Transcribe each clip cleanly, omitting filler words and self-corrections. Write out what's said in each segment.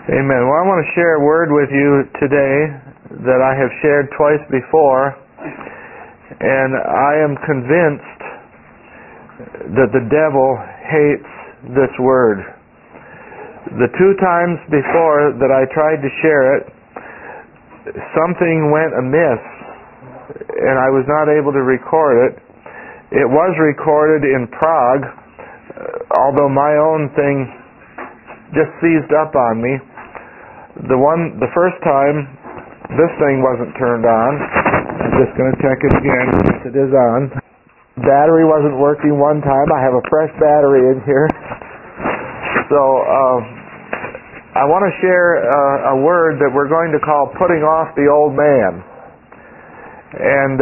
Amen. Well, I want to share a word with you today that I have shared twice before, and I am convinced that the devil hates this word. The two times before that I tried to share it, something went amiss, and I was not able to record it. It was recorded in Prague, although my own thing just seized up on me. The first time, this thing wasn't turned on. I'm just going to check it again. Yes, it is on. Battery wasn't working one time. I have a fresh battery in here. So I want to share a word that we're going to call putting off the old man. And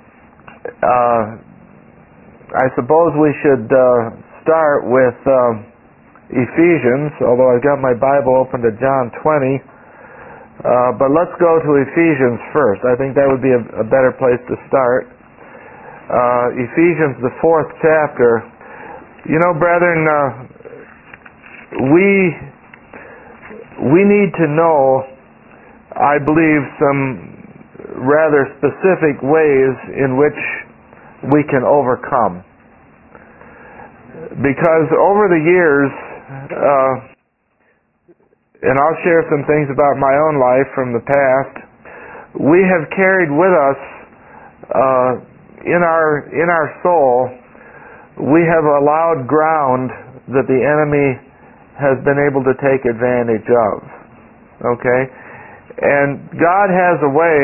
I suppose we should start with Ephesians, although I've got my Bible open to John 20. But let's go to Ephesians first. I think that would be a better place to start. Ephesians, the 4th chapter. You know, brethren, we need to know, I believe, some rather specific ways in which we can overcome. Because over the years, and I'll share some things about my own life from the past, we have carried with us in our soul, we have allowed ground that the enemy has been able to take advantage of. Okay? And God has a way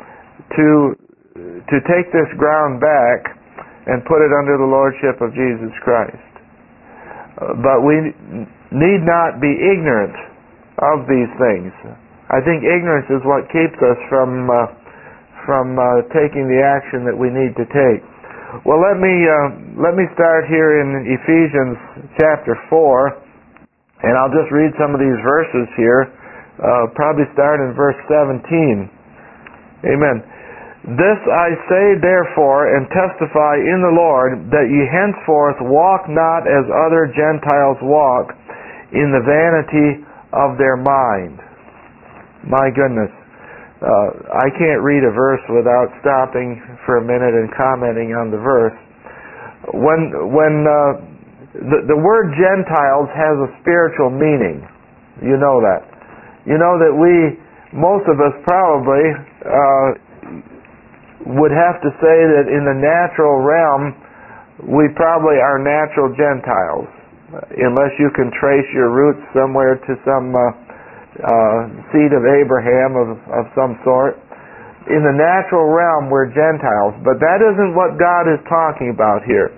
to take this ground back and put it under the lordship of Jesus Christ. But we need not be ignorant of these things. I think ignorance is what keeps us from taking the action that we need to take. Well, let me start here in Ephesians chapter 4, and I'll just read some of these verses here. Probably start in verse 17. Amen. This I say therefore, and testify in the Lord, that ye henceforth walk not as other Gentiles walk, in the vanity of their mind. My goodness. I can't read a verse without stopping for a minute and commenting on the verse. When the word Gentiles has a spiritual meaning, you know that. You know that most of us probably would have to say that in the natural realm, we probably are natural Gentiles, unless you can trace your roots somewhere to some seed of Abraham of some sort. In the natural realm, we're Gentiles, but that isn't what God is talking about here.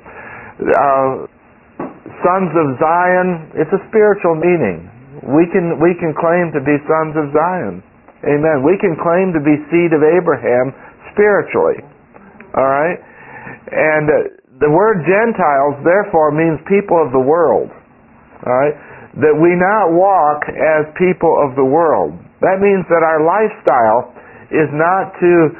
Sons of Zion, it's a spiritual meaning. We can claim to be sons of Zion. Amen. We can claim to be seed of Abraham spiritually. All right? And the word Gentiles, therefore, means people of the world. All right? That we not walk as people of the world. That means that our lifestyle is not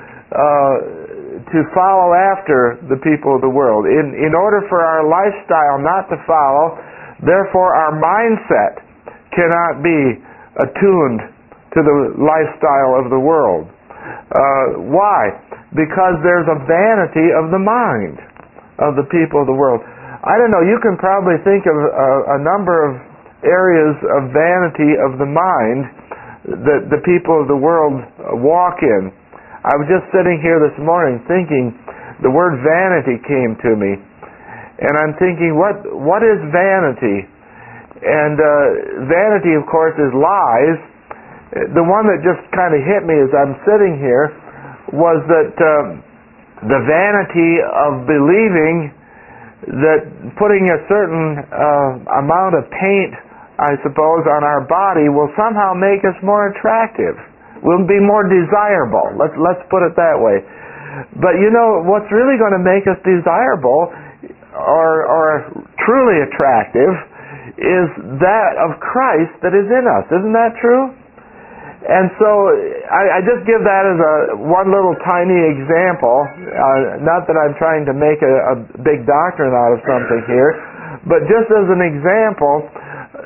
to follow after the people of the world. In order for our lifestyle not to follow, therefore our mindset cannot be attuned to the lifestyle of the world. Why? Because there's a vanity of the mind of the people of the world. I don't know, you can probably think of a number of areas of vanity of the mind that the people of the world walk in. I was just sitting here this morning thinking, the word vanity came to me. And I'm thinking, what is vanity? And vanity, of course, is lies. The one that just kind of hit me as I'm sitting here was that the vanity of believing that putting a certain amount of paint, I suppose, on our body will somehow make us more attractive. We'll be more desirable. Let's put it that way. But you know, what's really going to make us desirable or truly attractive is that of Christ that is in us. Isn't that true? And so I just give that as one little tiny example. Not that I'm trying to make a big doctrine out of something here, but just as an example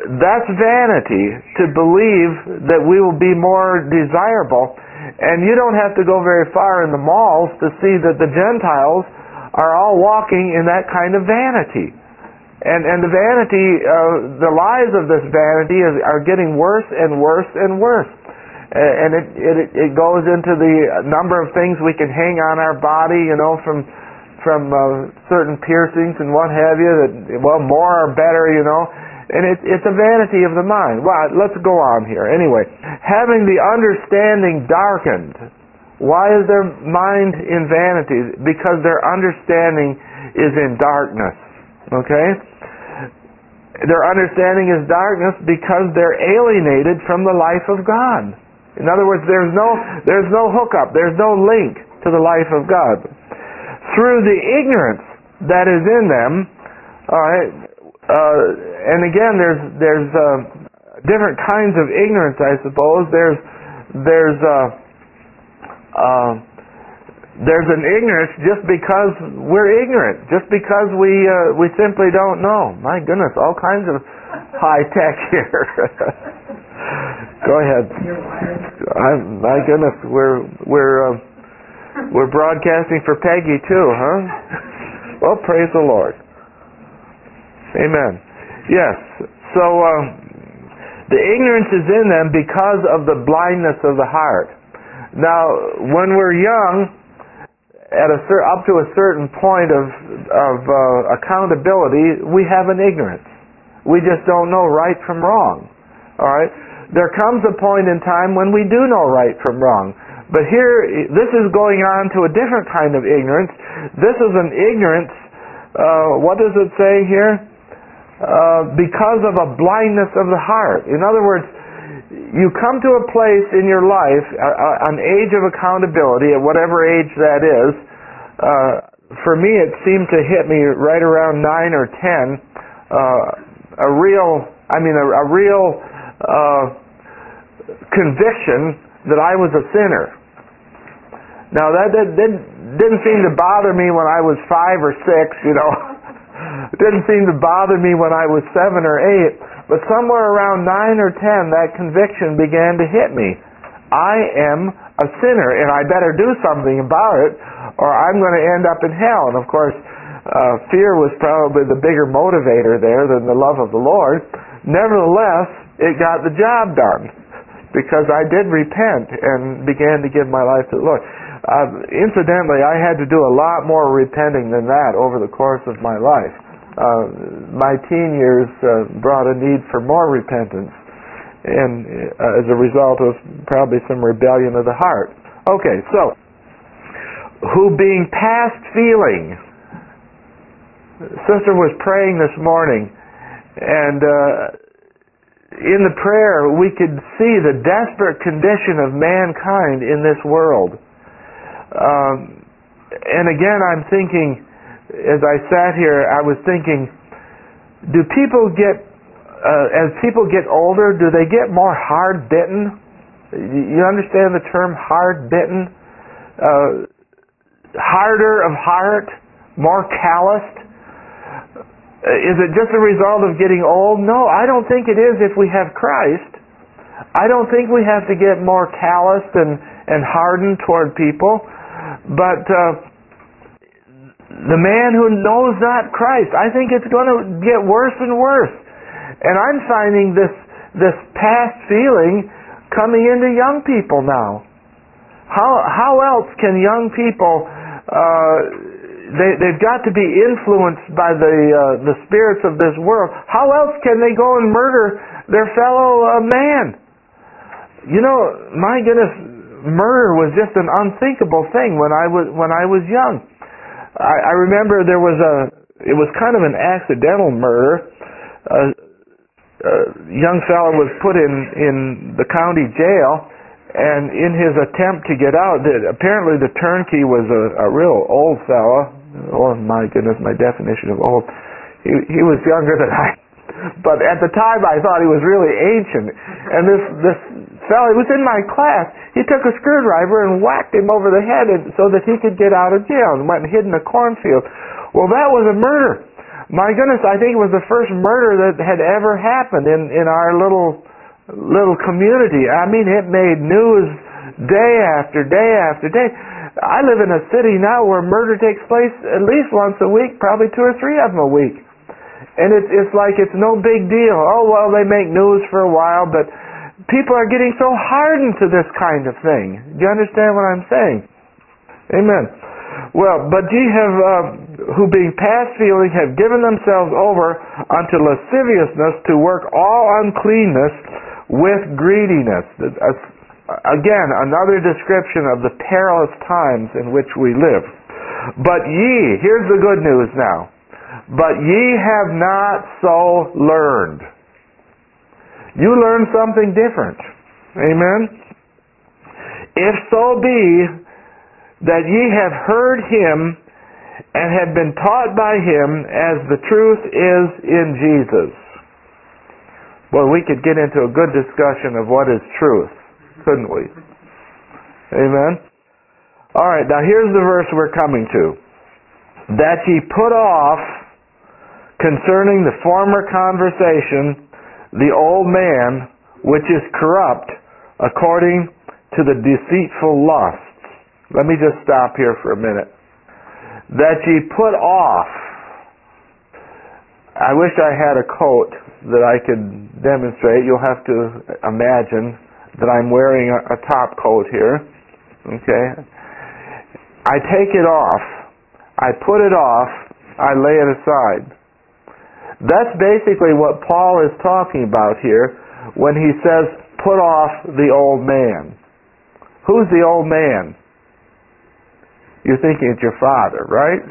that's vanity, to believe that we will be more desirable. And you don't have to go very far in the malls to see that the Gentiles are all walking in that kind of vanity. And the vanity, the lies of this vanity are getting worse and worse and worse. And it goes into the number of things we can hang on our body, from certain piercings and what have you, that, more or better, and it's a vanity of the mind. Well, let's go on here. Anyway, having the understanding darkened. Why is their mind in vanity? Because their understanding is in darkness. Okay? Their understanding is darkness because they're alienated from the life of God. In other words, there's no hookup, there's no link to the life of God. Through the ignorance that is in them, and again, there's different kinds of ignorance, I suppose. There's an ignorance just because we're ignorant, just because we simply don't know. My goodness, all kinds of high tech here. Go ahead. My goodness, we're broadcasting for Peggy too, huh? Well, praise the Lord. Amen. Yes. So the ignorance is in them because of the blindness of the heart. Now, when we're young, up to a certain point of accountability, we have an ignorance. We just don't know right from wrong. All right. There comes a point in time when we do know right from wrong. But here, this is going on to a different kind of ignorance. This is an ignorance. What does it say here? Because of a blindness of the heart. In other words, you come to a place in your life, an age of accountability, at whatever age that is. For me, it seemed to hit me right around 9 or 10. A real conviction that I was a sinner. Now that didn't seem to bother me when I was 5 or 6, It didn't seem to bother me when I was 7 or 8, but somewhere around 9 or 10, that conviction began to hit me. I am a sinner, and I better do something about it, or I'm going to end up in hell. And of course, fear was probably the bigger motivator there than the love of the Lord. Nevertheless, it got the job done, because I did repent and began to give my life to the Lord. Incidentally, I had to do a lot more repenting than that over the course of my life. My teen years brought a need for more repentance, and as a result of probably some rebellion of the heart. Okay, so, who being past feeling. Sister was praying this morning, and in the prayer we could see the desperate condition of mankind in this world. And again, I'm thinking, as I sat here, I was thinking, do people as people get older, do they get more hard-bitten? You understand the term hard-bitten? Harder of heart? More calloused? Is it just a result of getting old? No, I don't think it is if we have Christ. I don't think we have to get more calloused and hardened toward people. But the man who knows not Christ, I think it's going to get worse and worse. And I'm finding this past feeling coming into young people now. How else can young people? They've got to be influenced by the spirits of this world. How else can they go and murder their fellow man? My goodness. Murder was just an unthinkable thing when I was young. I remember it was kind of an accidental murder. A young fellow was put in the county jail, and in his attempt to get out, apparently the turnkey was a real old fellow. Oh my goodness, my definition of old. He was younger than I, but at the time I thought he was really ancient. And this fellow, he was in my class, he took a screwdriver and whacked him over the head so that he could get out of jail, and went and hid in a cornfield. Well, that was a murder. My goodness, I think it was the first murder that had ever happened in our little community. I mean, it made news day after day after day. I live in a city now where murder takes place at least once a week, probably 2 or 3 of them a week. And it's like it's no big deal. Oh, well, they make news for a while, but people are getting so hardened to this kind of thing. Do you understand what I'm saying? Amen. Well, but ye have, who being past feeling, have given themselves over unto lasciviousness to work all uncleanness with greediness. Again, another description of the perilous times in which we live. But ye, here's the good news now. But ye have not so learned. You learn something different. Amen? If so be that ye have heard him and have been taught by him as the truth is in Jesus. Well, we could get into a good discussion of what is truth, couldn't we? Amen? All right, now here's the verse we're coming to. That ye put off concerning the former conversation the old man which is corrupt according to the deceitful lusts. Let me just stop here for a minute. That ye put off. I wish I had a coat that I could demonstrate. You'll have to imagine that I'm wearing a top coat here. Okay? I take it off. I put it off. I lay it aside. That's basically what Paul is talking about here when he says, put off the old man. Who's the old man? You're thinking it's your father, right?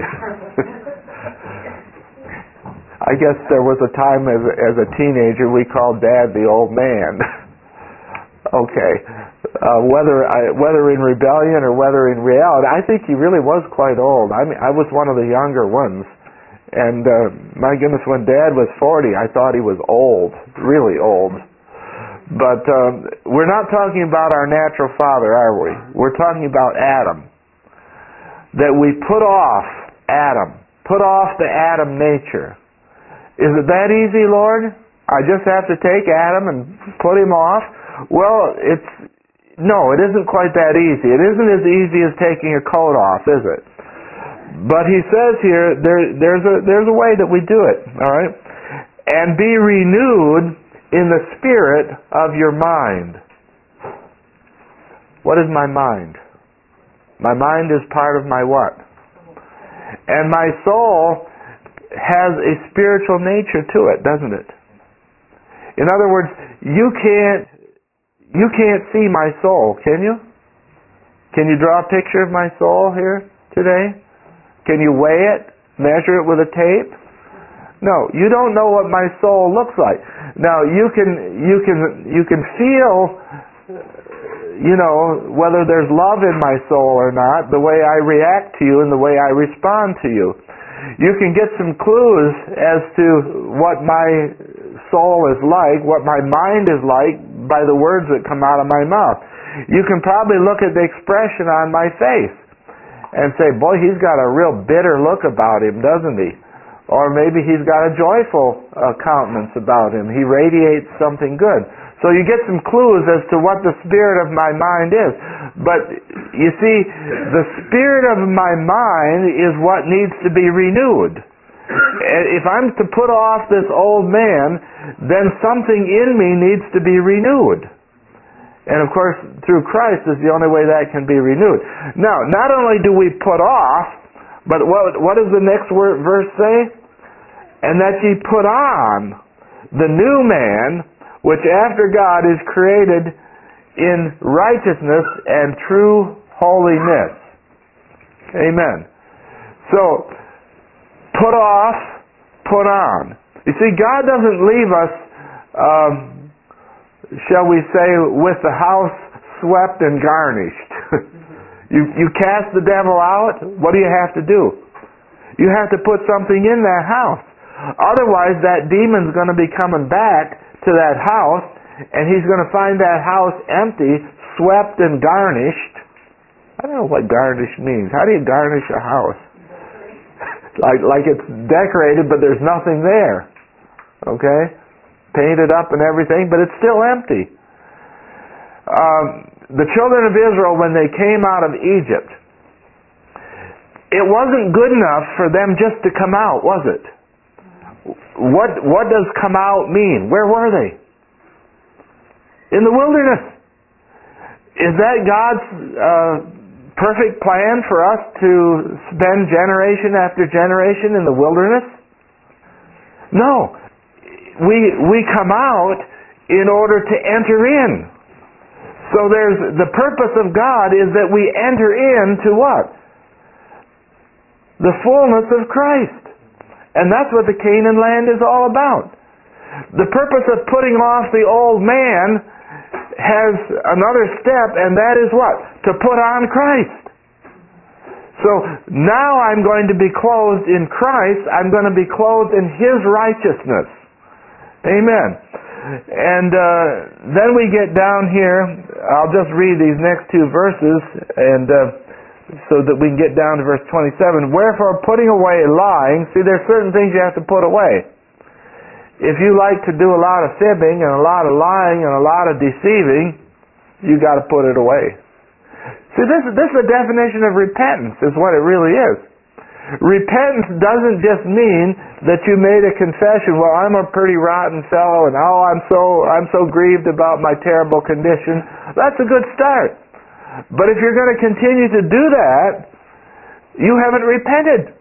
I guess there was a time as a teenager we called Dad the old man. Okay. Whether in rebellion or whether in reality, I think he really was quite old. I mean, I was one of the younger ones. And my goodness, when Dad was 40, I thought he was old, really old. But we're not talking about our natural father, are we? We're talking about Adam. That we put off Adam. Put off the Adam nature. Is it that easy, Lord? I just have to take Adam and put him off? Well, no, it isn't quite that easy. It isn't as easy as taking a coat off, is it? But he says here, there's a way that we do it, all right? And be renewed in the spirit of your mind. What is my mind? My mind is part of my what? And my soul has a spiritual nature to it, doesn't it? In other words, you can't see my soul, can you? Can you draw a picture of my soul here today? Can you weigh it? Measure it with a tape? No, you don't know what my soul looks like. Now you can feel, whether there's love in my soul or not, the way I react to you and the way I respond to you. You can get some clues as to what my soul is like, what my mind is like, by the words that come out of my mouth. You can probably look at the expression on my face and say, boy, he's got a real bitter look about him, doesn't he? Or maybe he's got a joyful countenance about him. He radiates something good. So you get some clues as to what the spirit of my mind is. But you see, the spirit of my mind is what needs to be renewed. If I'm to put off this old man, then something in me needs to be renewed. And of course, through Christ is the only way that can be renewed. Now, not only do we put off, but what does the next verse say? And that ye put on the new man, which after God is created in righteousness and true holiness. Amen. So, put off, put on. You see, God doesn't leave us, shall we say, with the house swept and garnished. You cast the devil out, what do you have to do? You have to put something in that house. Otherwise, that demon's going to be coming back to that house, and he's going to find that house empty, swept and garnished. I don't know what garnish means. How do you garnish a house? Like it's decorated, but there's nothing there. Okay? Painted up and everything, but it's still empty. The children of Israel, when they came out of Egypt, it wasn't good enough for them just to come out, was it? What does come out mean? Where were they? In the wilderness. Is that God's perfect plan for us to spend generation after generation in the wilderness? No. We come out in order to enter in. So the purpose of God is that we enter into what? The fullness of Christ. And that's what the Canaan land is all about. The purpose of putting off the old man has another step, and that is what? To put on Christ. So now I'm going to be clothed in Christ. I'm going to be clothed in His righteousness. Amen. And then we get down here. I'll just read these next two verses, and so that we can get down to verse 27. Wherefore, putting away lying. See, there's certain things you have to put away. If you like to do a lot of fibbing and a lot of lying and a lot of deceiving, you got to put it away. See, this is the definition of repentance, is what it really is. Repentance doesn't just mean that you made a confession, well, I'm a pretty rotten fellow, and oh, I'm so grieved about my terrible condition. That's a good start. But if you're going to continue to do that, you haven't repented.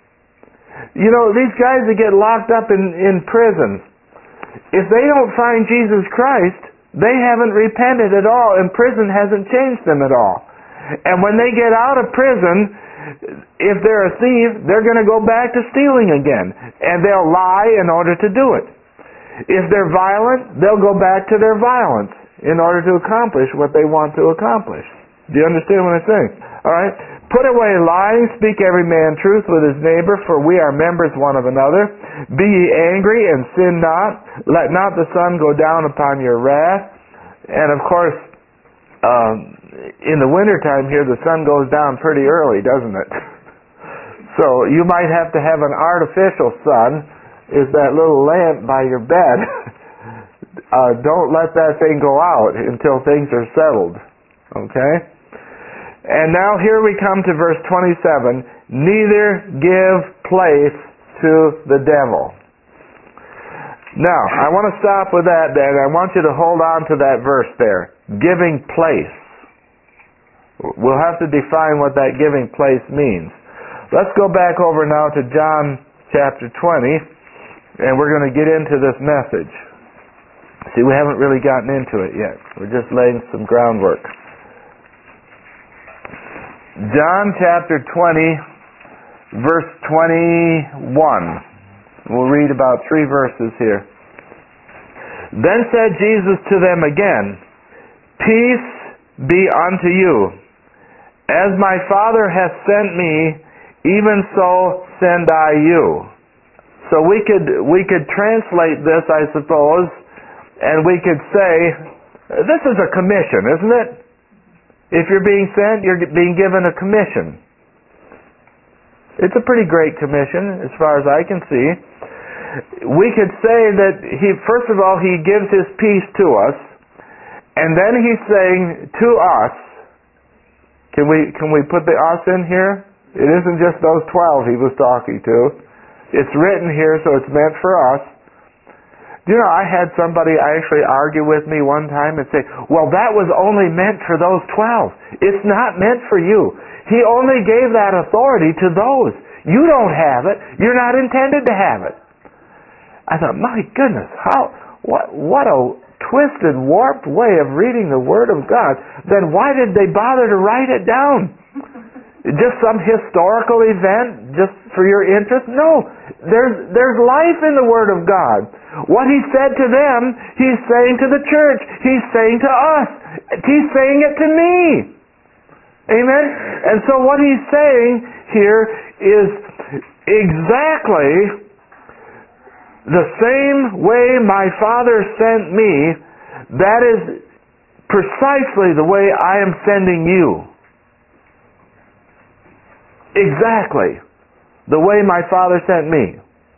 You know, these guys that get locked up in prison, if they don't find Jesus Christ, they haven't repented at all, and prison hasn't changed them at all. And when they get out of prison, if they're a thief, they're going to go back to stealing again. And they'll lie in order to do it. If they're violent, they'll go back to their violence in order to accomplish what they want to accomplish. Do you understand what I'm saying? All right. Put away lying, speak every man truth with his neighbor, for we are members one of another. Be ye angry and sin not. Let not the sun go down upon your wrath. And of course, in the wintertime here, the sun goes down pretty early, doesn't it? So you might have to have an artificial sun, is that little lamp by your bed. Don't let that thing go out until things are settled. Okay? And now here we come to verse 27. Neither give place to the devil. Now, I want to stop with that then. I want you to hold on to that verse there. Giving place. We'll have to define what that giving place means. Let's go back over now to John chapter 20, and we're going to get into this message. See, we haven't really gotten into it yet. We're just laying some groundwork. John chapter 20, verse 21. We'll read about 3 verses here. Then said Jesus to them again, Peace be unto you. As my Father hath sent me, even so send I you. So we could translate this, I suppose, and we could say, this is a commission, isn't it? If you're being sent, you're being given a commission. It's a pretty great commission, as far as I can see. We could say that first of all, He gives His peace to us, and then He's saying to us, can we put the us in here? It isn't just those 12 He was talking to. It's written here, so it's meant for us. Do you know, I had somebody actually argue with me one time and say, well, that was only meant for those 12. It's not meant for you. He only gave that authority to those. You don't have it. You're not intended to have it. I thought, my goodness, what a twisted, warped way of reading the Word of God. Then why did they bother to write it down? Just some historical event just for your interest? No. There's life in the Word of God. What He said to them, He's saying to the church. He's saying to us. He's saying it to me. Amen? And so what He's saying here is exactly the same way my Father sent me. That is precisely the way I am sending you. Exactly. the way my Father sent me.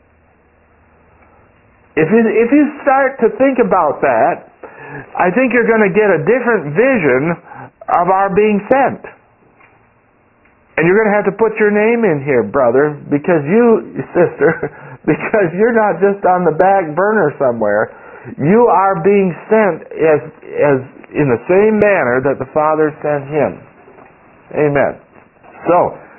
If you start to think about that, I think you're going to get a different vision of our being sent. And you're going to have to put your name in here, brother, sister, because you're not just on the back burner somewhere. You are being sent as in the same manner that the Father sent him. Amen. So,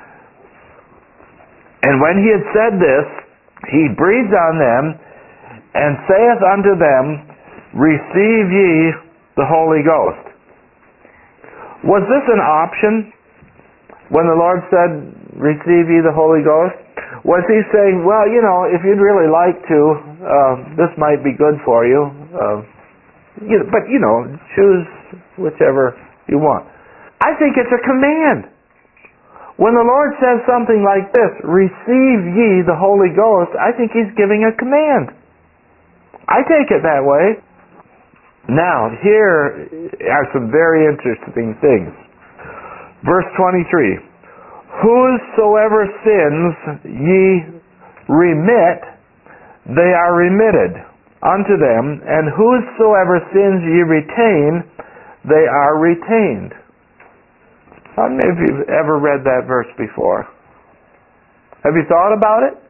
and when he had said this, he breathed on them, and saith unto them, Receive ye the Holy Ghost. Was this an option when the Lord said, Receive ye the Holy Ghost? Was he saying, well, if you'd really like to, this might be good for you, but choose whichever you want. I think it's a command. When the Lord says something like this, Receive ye the Holy Ghost, I think he's giving a command. I take it that way. Now, here are some very interesting things. Verse 23. Whosoever sins ye remit, they are remitted unto them, and whosoever sins ye retain, they are retained. How many of you have ever read that verse before? Have you thought about it?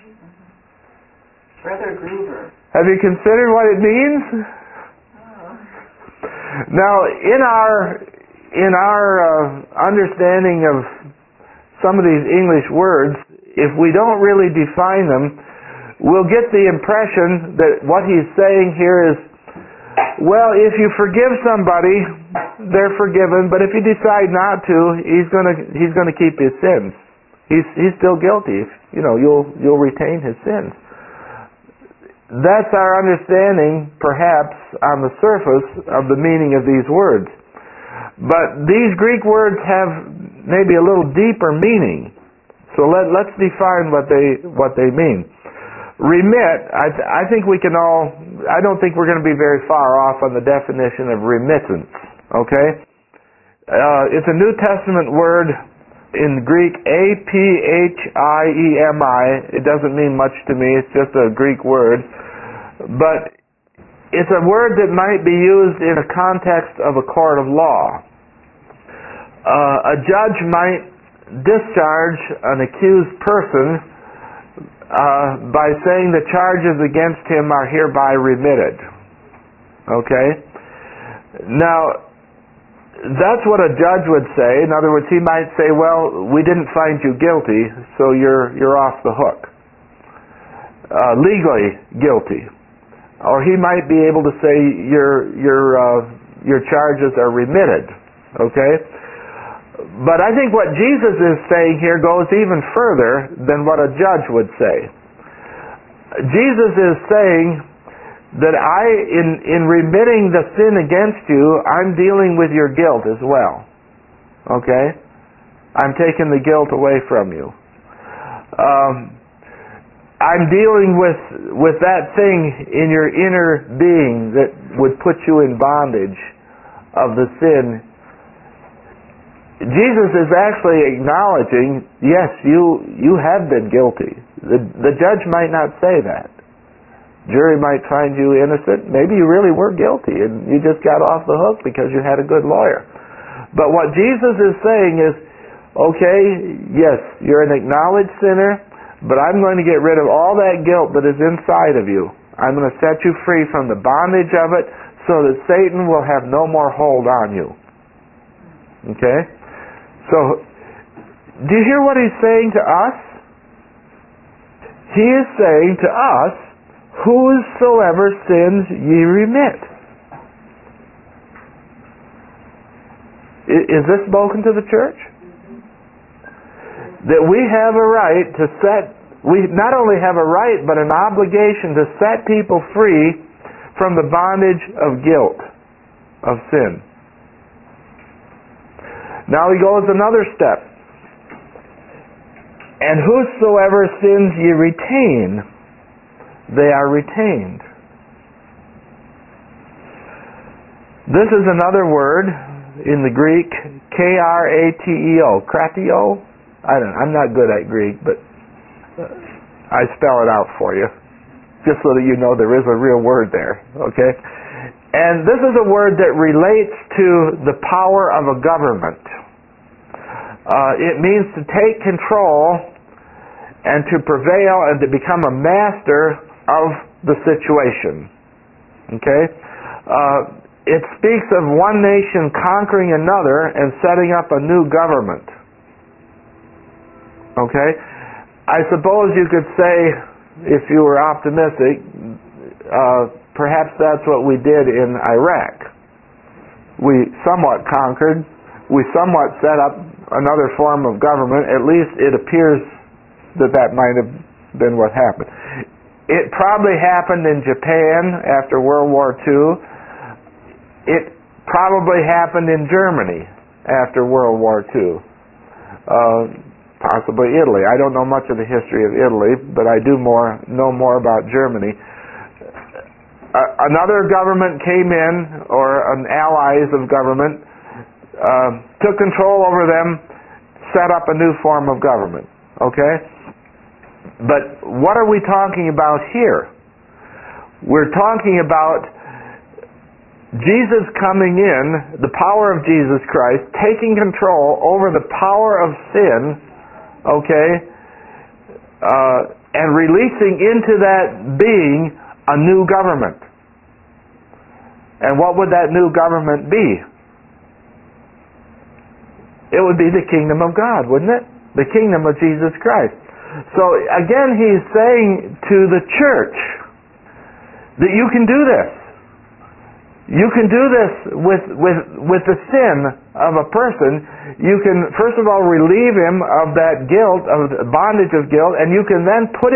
Brother Gruber. Have you considered what it means? Now, in our understanding of some of these English words, if we don't really define them, we'll get the impression that what he's saying here is, well, if you forgive somebody, they're forgiven, but if you decide not to, he's going to keep his sins. He's still guilty. You'll retain his sins. That's our understanding, perhaps, on the surface of the meaning of these words. But these Greek words have maybe a little deeper meaning. So let's define what they mean. Remit, I think we can all, I don't think we're going to be very far off on the definition of remittance. Okay? It's a New Testament word in Greek, aphimi. It doesn't mean much to me. It's just a Greek word. But it's a word that might be used in a context of a court of law. A judge might discharge an accused person by saying the charges against him are hereby remitted. Okay? Now, that's what a judge would say. In other words, he might say, well, we didn't find you guilty, so you're off the hook. Legally guilty. Or he might be able to say your charges are remitted. Okay? But I think what Jesus is saying here goes even further than what a judge would say. Jesus is saying that in remitting the sin against you, I'm dealing with your guilt as well. Okay? I'm taking the guilt away from you. I'm dealing with that thing in your inner being that would put you in bondage of the sin. Jesus is actually acknowledging, yes, you have been guilty. The judge might not say that. Jury might find you innocent. Maybe you really were guilty and you just got off the hook because you had a good lawyer. But what Jesus is saying is, okay, yes, you're an acknowledged sinner, but I'm going to get rid of all that guilt that is inside of you. I'm going to set you free from the bondage of it so that Satan will have no more hold on you. Okay? So, do you hear what he's saying to us? He is saying to us, whosoever sins ye remit. Is this spoken to the church? That we have a right to we not only have a right, but an obligation to set people free from the bondage of guilt, of sin. Now he goes another step. And whosoever sins ye retain, they are retained. This is another word in the Greek, krateo. Krateo? I'm not good at Greek, but I spell it out for you, just so that you know there is a real word there, okay? And this is a word that relates to the power of a government. It means to take control and to prevail and to become a master of the situation. Okay? It speaks of one nation conquering another and setting up a new government. Okay? I suppose you could say, if you were optimistic, perhaps that's what we did in Iraq. We somewhat conquered. We somewhat set up another form of government. At least it appears that might have been what happened. It probably happened in Japan after World War II. It probably happened in Germany after World War II. Possibly Italy. I don't know much of the history of Italy, but I do know more about Germany. Another government came in, or an allies of government, took control over them, set up a new form of government. Okay? But what are we talking about here? We're talking about Jesus coming in, the power of Jesus Christ, taking control over the power of sin, okay, and releasing into that being a new government. And what would that new government be? It would be the kingdom of God, wouldn't it? The kingdom of Jesus Christ. So again, he's saying to the church that you can do this. You can do this with the sin of a person. You can, first of all, relieve him of that guilt, of the bondage of guilt, and you can then put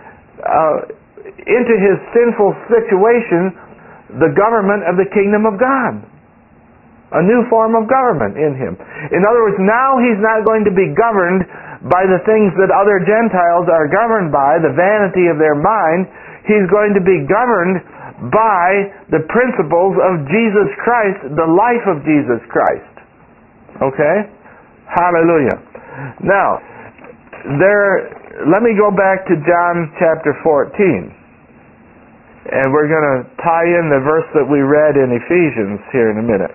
into his sinful situation the government of the kingdom of God. A new form of government in him. In other words, now he's not going to be governed by the things that other Gentiles are governed by, the vanity of their mind. He's going to be governed by the principles of Jesus Christ, the life of Jesus Christ. Okay? Hallelujah. Now, let me go back to John chapter 14. And we're going to tie in the verse that we read in Ephesians here in a minute.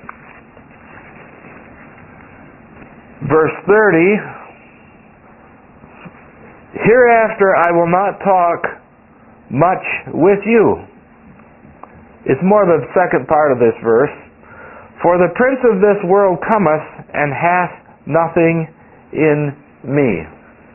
Verse 30, hereafter I will not talk much with you. It's more the second part of this verse. For the prince of this world cometh, and hath nothing in me.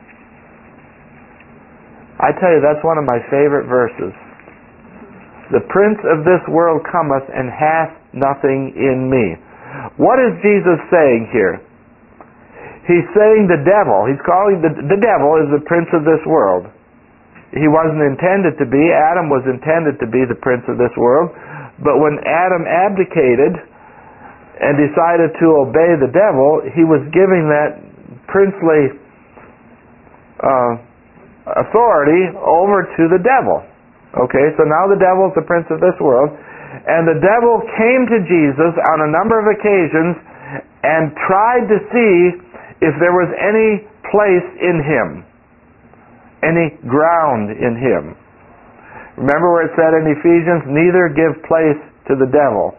I tell you, that's one of my favorite verses. The prince of this world cometh, and hath nothing in me. What is Jesus saying here? He's saying the devil. He's calling the devil is the prince of this world. He wasn't intended to be. Adam was intended to be the prince of this world. But when Adam abdicated and decided to obey the devil, he was giving that princely authority over to the devil. Okay, so now the devil is the prince of this world. And the devil came to Jesus on a number of occasions and tried to see if there was any place in him, any ground in him. Remember where it said in Ephesians, neither give place to the devil.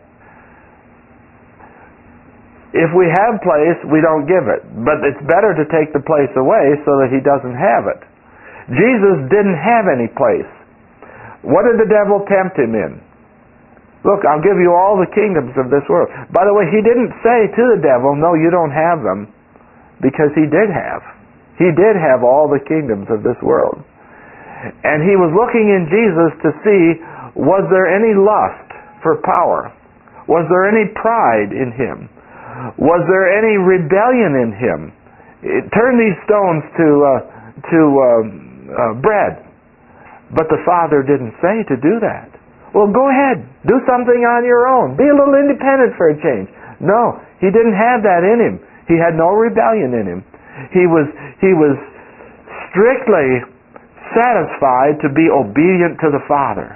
If we have place, we don't give it. But it's better to take the place away so that he doesn't have it. Jesus didn't have any place. What did the devil tempt him in? Look, I'll give you all the kingdoms of this world. By the way, he didn't say to the devil, no, you don't have them. Because he did have. He did have all the kingdoms of this world. And he was looking in Jesus to see, was there any lust for power? Was there any pride in him? Was there any rebellion in him? Turn these stones to bread. But the Father didn't say to do that. Well, go ahead. Do something on your own. Be a little independent for a change. No, he didn't have that in him. He had no rebellion in him. He was strictly satisfied to be obedient to the Father.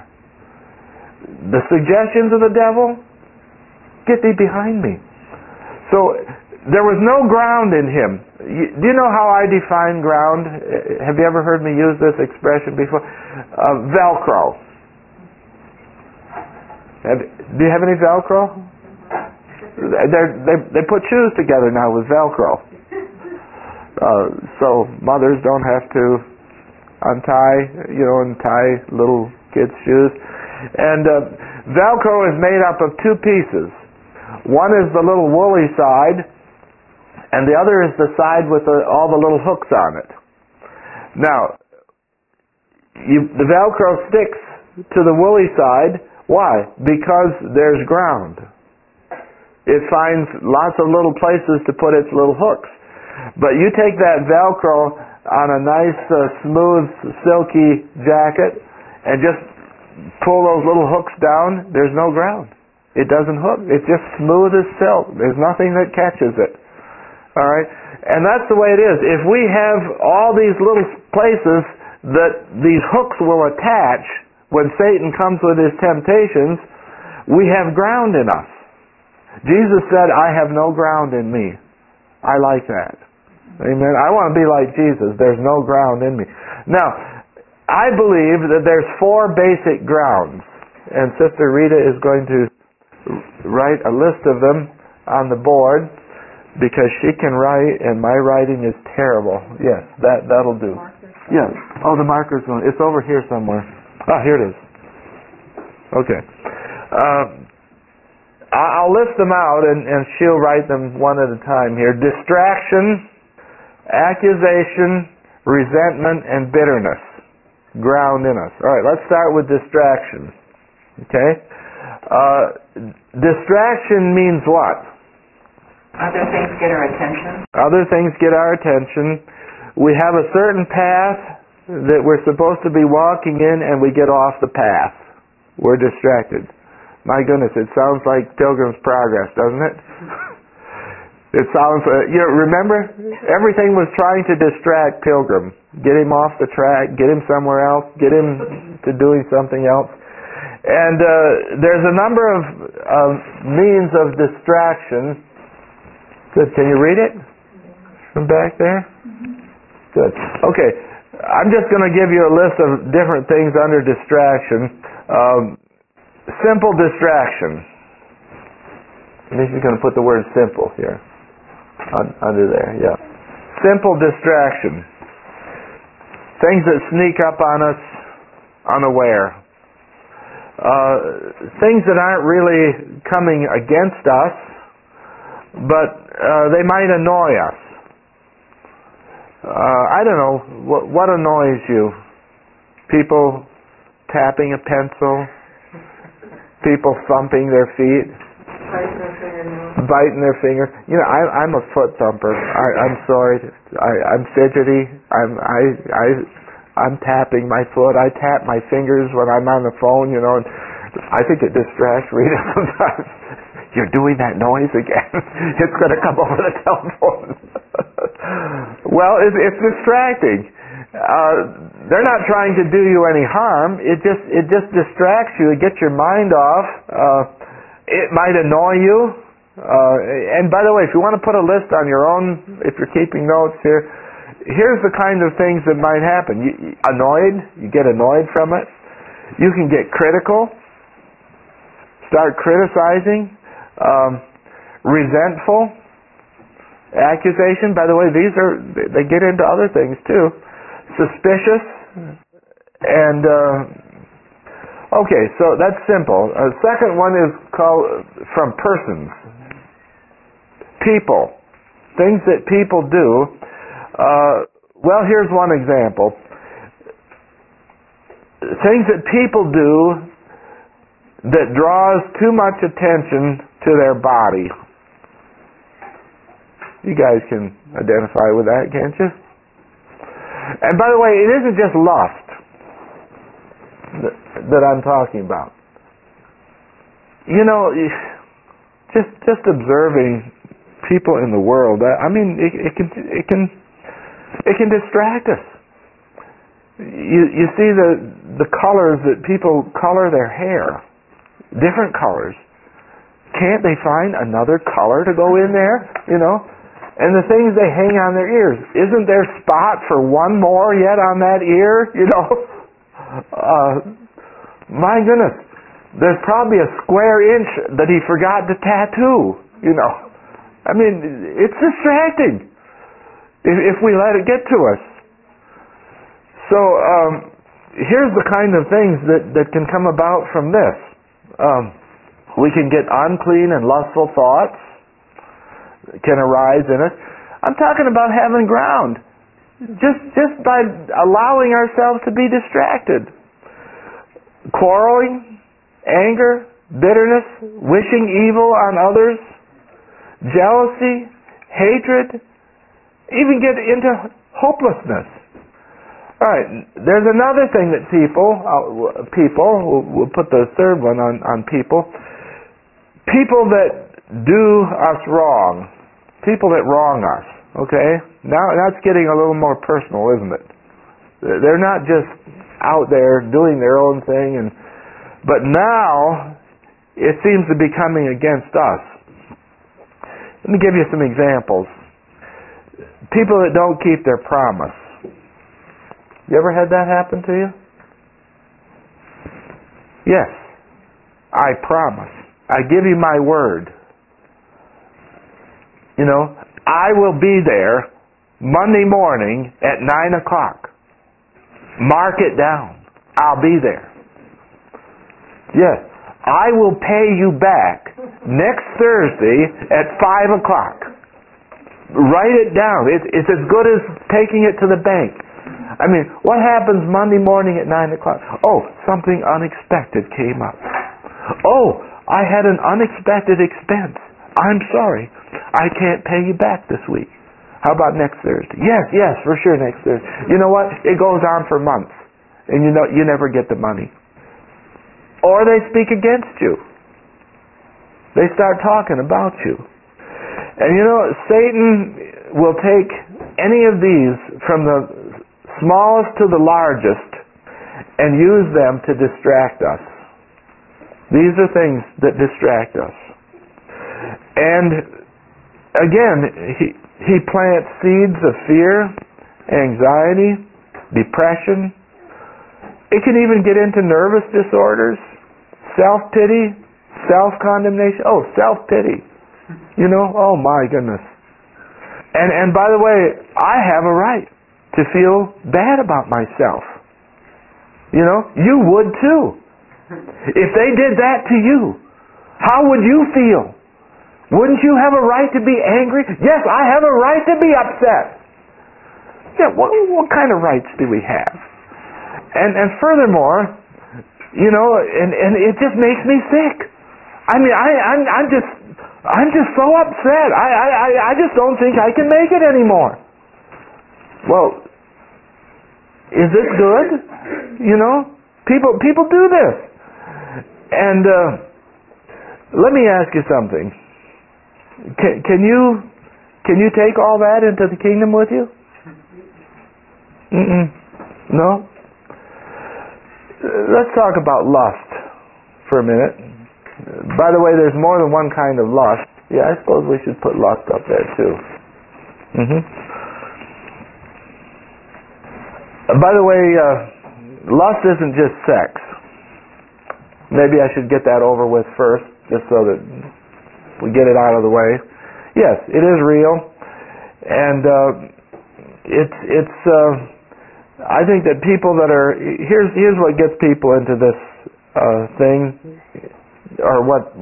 The suggestions of the devil, get thee behind me. So There was no ground in him. Do you know how I define ground? Have you ever heard me use this expression before? Velcro. Do you have any Velcro? They put shoes together now with Velcro. So mothers don't have to untie little kids' shoes. And Velcro is made up of two pieces. One is the little woolly side, and the other is the side with all the little hooks on it. Now, the Velcro sticks to the woolly side. Why? Because there's ground. It finds lots of little places to put its little hooks. But you take that Velcro on a nice, smooth, silky jacket and just pull those little hooks down, there's no ground. It doesn't hook. It's just smooth as silk. There's nothing that catches it. All right? And that's the way it is. If we have all these little places that these hooks will attach when Satan comes with his temptations, we have ground in us. Jesus said, I have no ground in me. I like that. Amen. I want to be like Jesus. There's no ground in me. Now, I believe that there's 4 basic grounds. And Sister Rita is going to write a list of them on the board because she can write and my writing is terrible. Yes, that'll do. Yes. Oh, the marker's going. It's over here somewhere. Ah, here it is. Okay. I'll list them out and she'll write them one at a time here. Distraction, accusation, resentment, and bitterness. Ground in us. All right, let's start with distraction. Okay? Distraction means what? Other things get our attention. Other things get our attention. We have a certain path that we're supposed to be walking in and we get off the path. We're distracted. My goodness, it sounds like Pilgrim's Progress, doesn't it? It sounds, remember? Everything was trying to distract Pilgrim. Get him off the track, get him somewhere else, get him to doing something else. And there's a number of means of distraction. Good. Can you read it from back there? Good. Okay. I'm just going to give you a list of different things under distraction. Simple distraction. And this is going to put the word simple here. Under there, yeah. Simple distraction. Things that sneak up on us unaware. Things that aren't really coming against us, but they might annoy us. I don't know, what annoys you? People tapping a pencil, people thumping their feet, biting their finger. You know, I'm a foot thumper. I'm sorry. I'm fidgety. I'm tapping my foot. I tap my fingers when I'm on the phone, you know, and I think it distracts Rita sometimes. You're doing that noise again. It's going to come over the telephone. Well, it's distracting. They're not trying to do you any harm. It just distracts you. It gets your mind off. It might annoy you. And by the way, if you want to put a list on your own, if you're keeping notes here, here's the kind of things that might happen. You get annoyed from it. You can get critical, start criticizing, resentful, accusation. By the way, they get into other things too. Suspicious, and okay, so that's simple. Second one is called from persons, people, things that people do. Well, here's one example. Things that people do that draws too much attention to their body. You guys can identify with that, can't you? And by the way, it isn't just lust that I'm talking about. You know, just observing people in the world. I mean, it can distract us. You see the colors that people color their hair, different colors. Can't they find another color to go in there? You know, And the things they hang on their ears. Isn't there spot for one more yet on that ear? My goodness. There's probably a square inch that he forgot to tattoo. I mean, it's distracting if we let it get to us. So here's the kind of things that can come about from this. We can get unclean and lustful thoughts can arise in us. I'm talking about having ground. Just by allowing ourselves to be distracted. Quarreling, anger, bitterness, wishing evil on others, jealousy, hatred, even get into hopelessness. All right, there's another thing that people, we'll put the third one on people that do us wrong, people that wrong us, okay? Now that's getting a little more personal, isn't it? They're not just out there doing their own thing, but now it seems to be coming against us. Let me give you some examples. People that don't keep their promise. You ever had that happen to you? Yes. I promise. I give you my word. I will be there Monday morning at 9 o'clock. Mark it down. I'll be there. Yes. I will pay you back next Thursday at 5 o'clock. Write it down. It's as good as taking it to the bank. I mean, what happens Monday morning at 9 o'clock? Oh, something unexpected came up. Oh, I had an unexpected expense. I'm sorry. I can't pay you back this week. How about next Thursday? Yes, for sure next Thursday. You know what? It goes on for months. And you never get the money. Or they speak against you. They start talking about you. And Satan will take any of these from the smallest to the largest and use them to distract us. These are things that distract us. And again, he plants seeds of fear, anxiety, depression. It can even get into nervous disorders, self-pity, self-condemnation. Oh, self-pity. Oh my goodness. And by the way, I have a right to feel bad about myself. You would too. If they did that to you, how would you feel? Wouldn't you have a right to be angry? Yes, I have a right to be upset. Yeah, what kind of rights do we have? And furthermore, and it just makes me sick. I mean, I'm just so upset. I just don't think I can make it anymore. Well, is this good? People do this. And let me ask you something. Can you take all that into the kingdom with you? No? Let's talk about lust for a minute. By the way, there's more than one kind of lust. Yeah, I suppose we should put lust up there too. By the way, lust isn't just sex. Maybe I should get that over with first, just so that we get it out of the way. Yes, it is real, and it's. I think that people that are here's what gets people into this thing, or what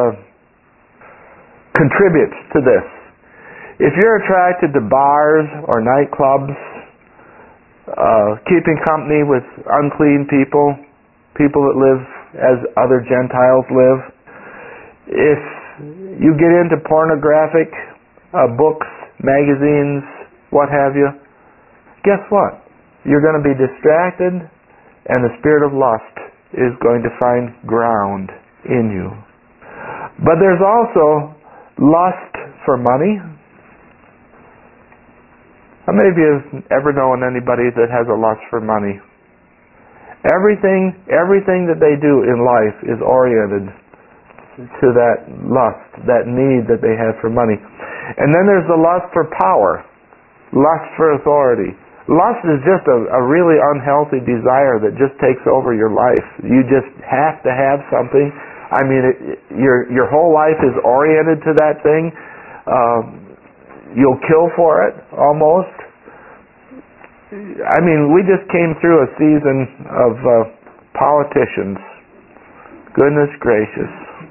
contributes to this. If you're attracted to bars or nightclubs, keeping company with unclean people that live as other Gentiles live, if you get into pornographic books, magazines, what have you, guess what? You're going to be distracted, and the spirit of lust is going to find ground in you. But there's also lust for money. How many of you have ever known anybody that has a lust for money? Everything that they do in life is oriented to that lust, that need that they have for money. And then there's the lust for power, lust for authority. Lust is just a really unhealthy desire that just takes over your life. You just have to have something. I mean, your whole life is oriented to that thing. You'll kill for it, almost. I mean, we just came through a season of politicians. Goodness gracious.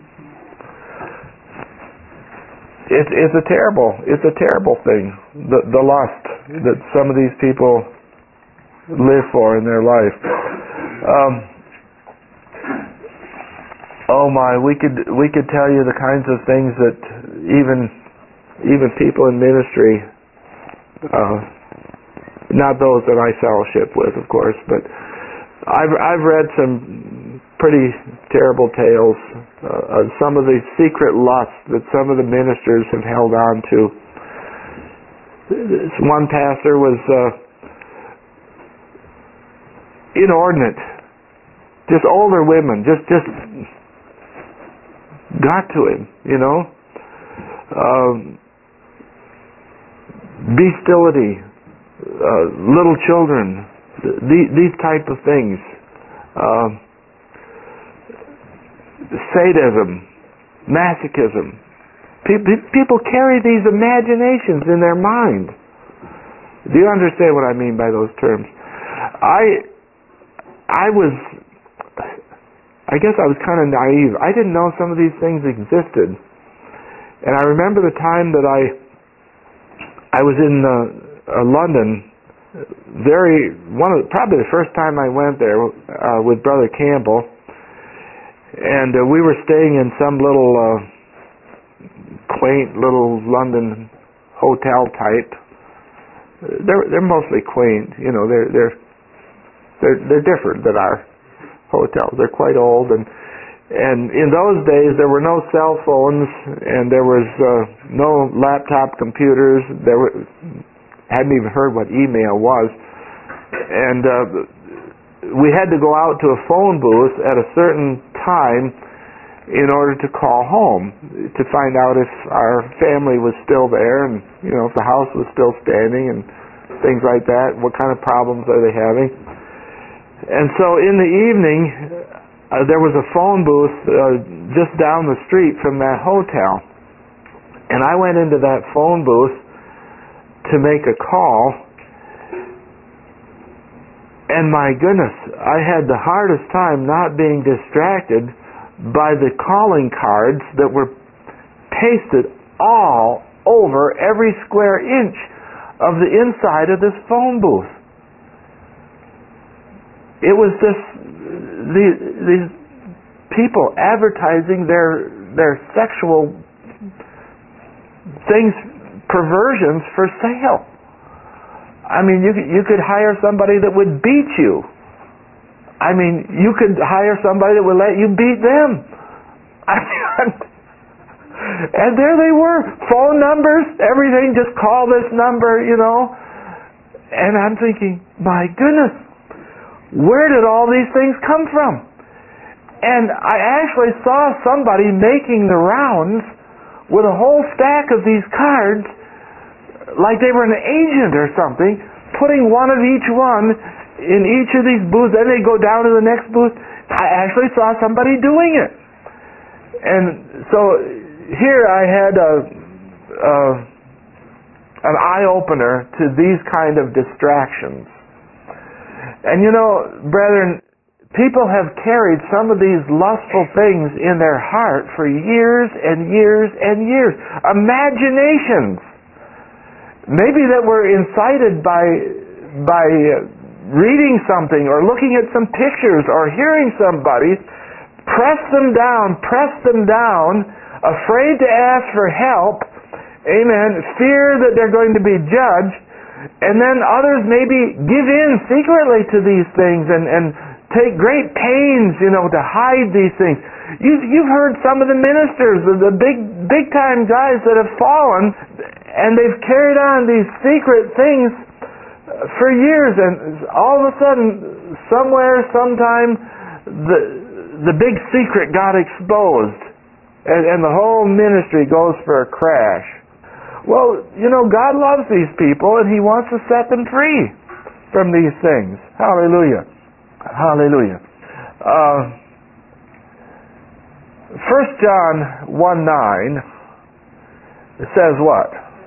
It's a terrible thing, the lust that some of these people live for in their life. Oh my, we could tell you the kinds of things that even people in ministry, not those that I fellowship with, of course, but I've read some pretty terrible tales of some of the secret lusts that some of the ministers have held on to. This one pastor was inordinate. Just older women, just got to him, you know. Bestiality, little children, these type of things. Sadism, masochism. People carry these imaginations in their mind. Do you understand what I mean by those terms? I guess I was kind of naive. I didn't know some of these things existed. And I remember the time that I was in London. Probably the first time I went there with Brother Campbell. And we were staying in some little quaint little London hotel type. They're mostly quaint, you know. They're different than our hotels. They're quite old, and in those days there were no cell phones, and there was no laptop computers. Hadn't even heard what email was, and we had to go out to a phone booth at a certain time in order to call home to find out if our family was still there, and you know, if the house was still standing and things like that. What kind of problems are they having? And so in the evening there was a phone booth just down the street from that hotel, and I went into that phone booth to make a call. And my goodness, I had the hardest time not being distracted by the calling cards that were pasted all over every square inch of the inside of this phone booth. It was these people advertising their sexual things, perversions for sale. I mean, you could hire somebody that would beat you. I mean, you could hire somebody that would let you beat them. And there they were, phone numbers, everything, just call this number, you know. And I'm thinking, my goodness, where did all these things come from? And I actually saw somebody making the rounds with a whole stack of these cards, like they were an agent or something, putting one of each one in each of these booths. Then they go down to the next booth. I actually saw somebody doing it. And so here I had an eye-opener to these kind of distractions. And you know, brethren, people have carried some of these lustful things in their heart for years and years and years. Imaginations. Maybe that were incited by reading something or looking at some pictures or hearing somebody, press them down, afraid to ask for help, amen, fear that they're going to be judged, and then others maybe give in secretly to these things and take great pains, you know, to hide these things. You've heard some of the ministers, the big time guys that have fallen, and they've carried on these secret things for years, and all of a sudden, somewhere, sometime, the big secret got exposed, and the whole ministry goes for a crash. Well, God loves these people and He wants to set them free from these things. Hallelujah. Hallelujah. 1 John 1:9 says what?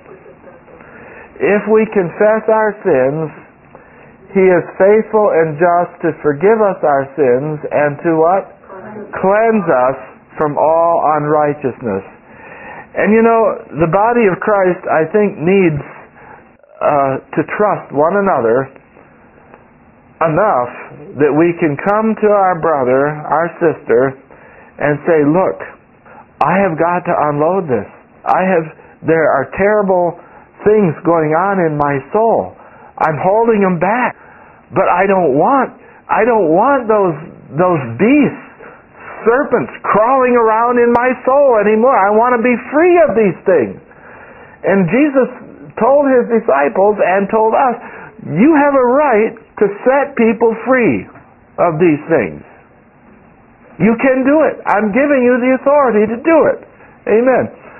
If we confess our sins, He is faithful and just to forgive us our sins and to what? Cleanse us from all unrighteousness. And the body of Christ, I think, needs to trust one another enough that we can come to our brother, our sister, and say, look, I have got to unload this. There are terrible things going on in my soul. I'm holding them back. But I don't want those beasts, serpents crawling around in my soul anymore. I want to be free of these things. And Jesus told His disciples and told us, you have a right to set people free of these things. You can do it. I'm giving you the authority to do it. Amen.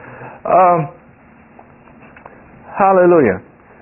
Hallelujah.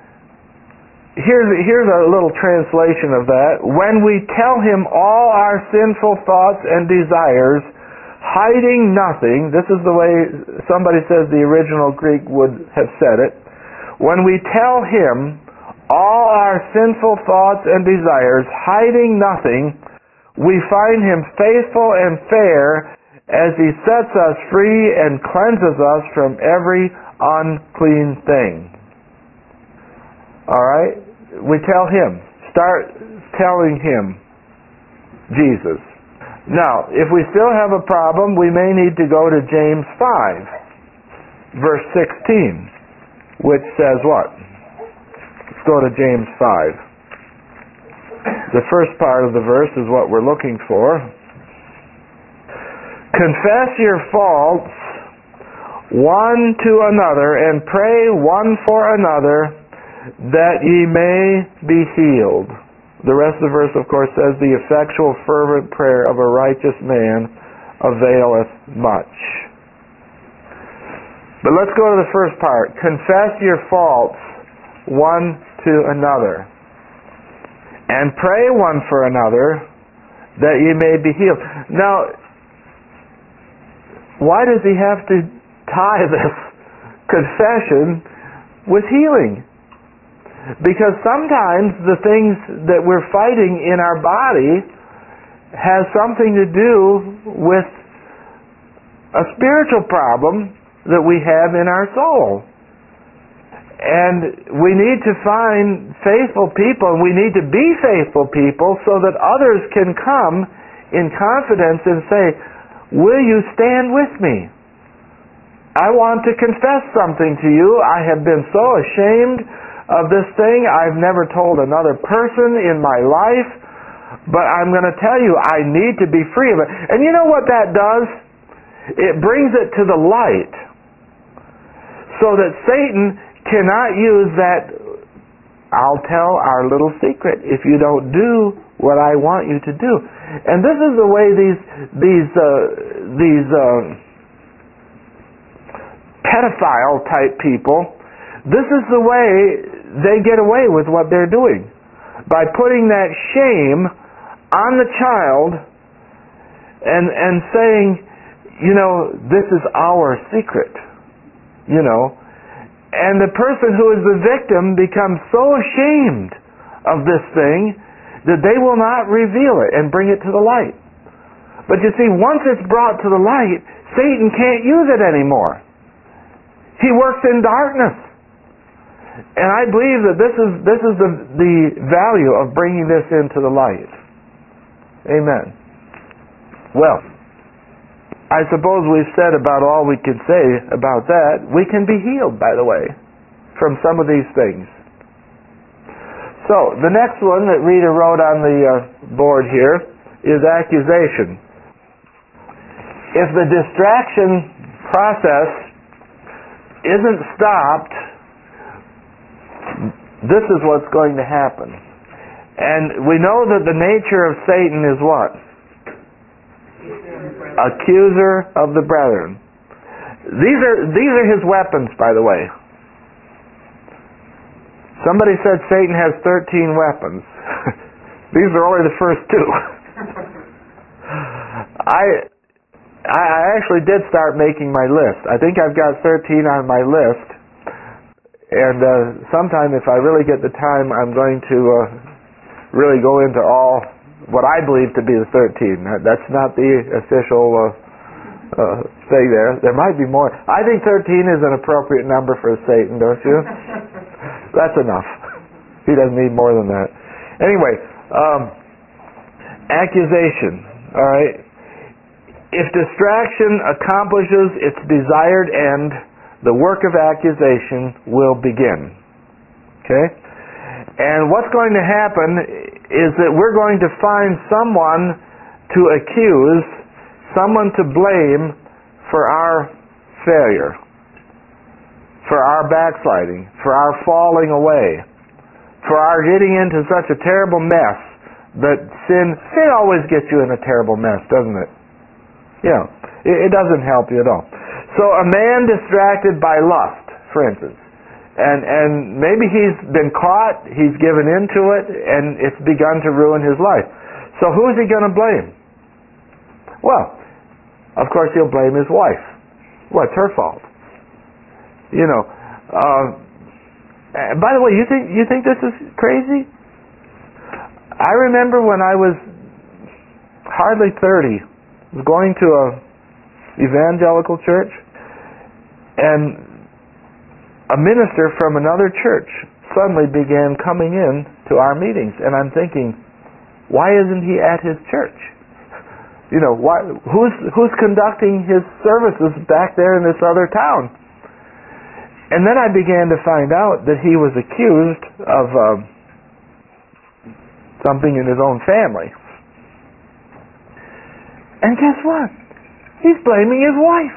Here's a little translation of that. When we tell Him all our sinful thoughts and desires, hiding nothing, this is the way somebody says the original Greek would have said it. When we tell Him all our sinful thoughts and desires, hiding nothing, we find Him faithful and fair as He sets us free and cleanses us from every unclean thing. Alright? We tell Him. Start telling Him Jesus. Now, if we still have a problem, we may need to go to James 5, verse 16, which says what? Let's go to James 5. The first part of the verse is what we're looking for. Confess your faults one to another and pray one for another that ye may be healed. The rest of the verse, of course, says, the effectual fervent prayer of a righteous man availeth much. But let's go to the first part. Confess your faults one to another, and pray one for another that ye may be healed. Now, why does he have to tie this confession with healing? Because sometimes the things that we're fighting in our body has something to do with a spiritual problem that we have in our soul. And we need to find faithful people, and we need to be faithful people so that others can come in confidence and say, will you stand with me? I want to confess something to you. I have been so ashamed of this thing. I've never told another person in my life, but I'm going to tell you, I need to be free of it. And you know what that does? It brings it to the light so that Satan cannot use that, I'll tell our little secret if you don't do what I want you to do. And this is the way these pedophile type people, this is the way they get away with what they're doing. By putting that shame on the child and saying, this is our secret. And the person who is the victim becomes so ashamed of this thing that they will not reveal it and bring it to the light. But you see, once it's brought to the light, Satan can't use it anymore. He works in darkness. And I believe that this is the value of bringing this into the light. Amen. Well, I suppose we've said about all we can say about that. We can be healed, by the way, from some of these things. So, the next one that Rita wrote on the board here is accusation. If the distraction process isn't stopped, this is what's going to happen. And we know that the nature of Satan is what? Accuser of the brethren. These are his weapons, by the way. Somebody said Satan has 13 weapons. These are only the first two. I actually did start making my list. I think I've got 13 on my list. And sometime if I really get the time, I'm going to really go into all what I believe to be the 13. That's not the official thing there. There might be more. I think 13 is an appropriate number for Satan, don't you? That's enough. He doesn't need more than that. Anyway, accusation. All right. If distraction accomplishes its desired end, the work of accusation will begin. Okay? And what's going to happen is that we're going to find someone to accuse, someone to blame for our failure, for our backsliding, for our falling away, for our getting into such a terrible mess that sin always gets you in a terrible mess, doesn't it? Yeah, it doesn't help you at all. So a man distracted by lust, for instance, and maybe he's been caught, he's given into it, and it's begun to ruin his life. So who's he going to blame? Well, of course he'll blame his wife. Well, it's her fault. You know. By the way, you think this is crazy? I remember when I was hardly 30, I was going to a evangelical church, and a minister from another church suddenly began coming in to our meetings, and I'm thinking, why isn't he at his church? You know, who's conducting his services back there in this other town? And then I began to find out that he was accused of something in his own family. And guess what? He's blaming his wife.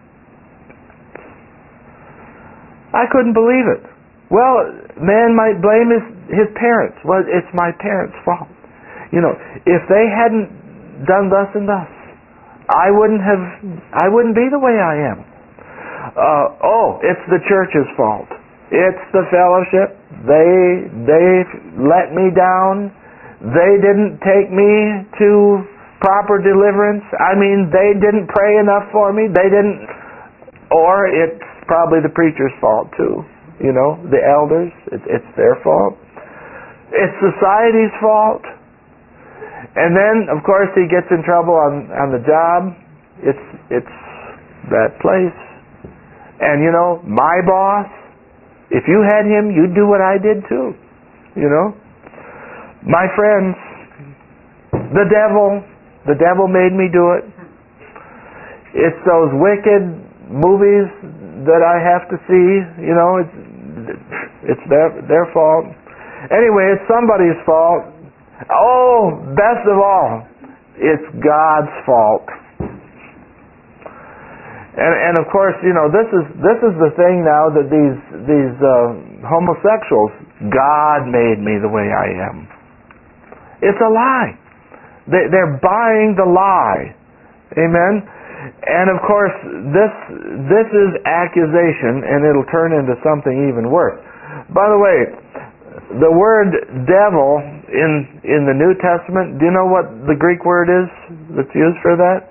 I couldn't believe it. Well, man might blame his parents. Well, it's my parents' fault. You know, if they hadn't done thus and thus, I wouldn't be the way I am. It's the church's fault. It's the fellowship. They let me down. They didn't take me to proper deliverance. I mean, they didn't pray enough for me. They didn't. Or it's probably the preacher's fault too. You know, the elders. It's their fault. It's society's fault. And then, of course, he gets in trouble on the job. It's that place. And you know, my boss. If you had him, you'd do what I did too. You know, my friends, the devil. The devil made me do it. It's those wicked movies that I have to see. You know, it's their fault. Anyway, it's somebody's fault. Oh, best of all, it's God's fault. And of course, you know, this is the thing now that these homosexuals, God made me the way I am. It's a lie. They're buying the lie. Amen? And of course, this is accusation, and it'll turn into something even worse. By the way, the word devil in the New Testament, do you know what the Greek word is that's used for that?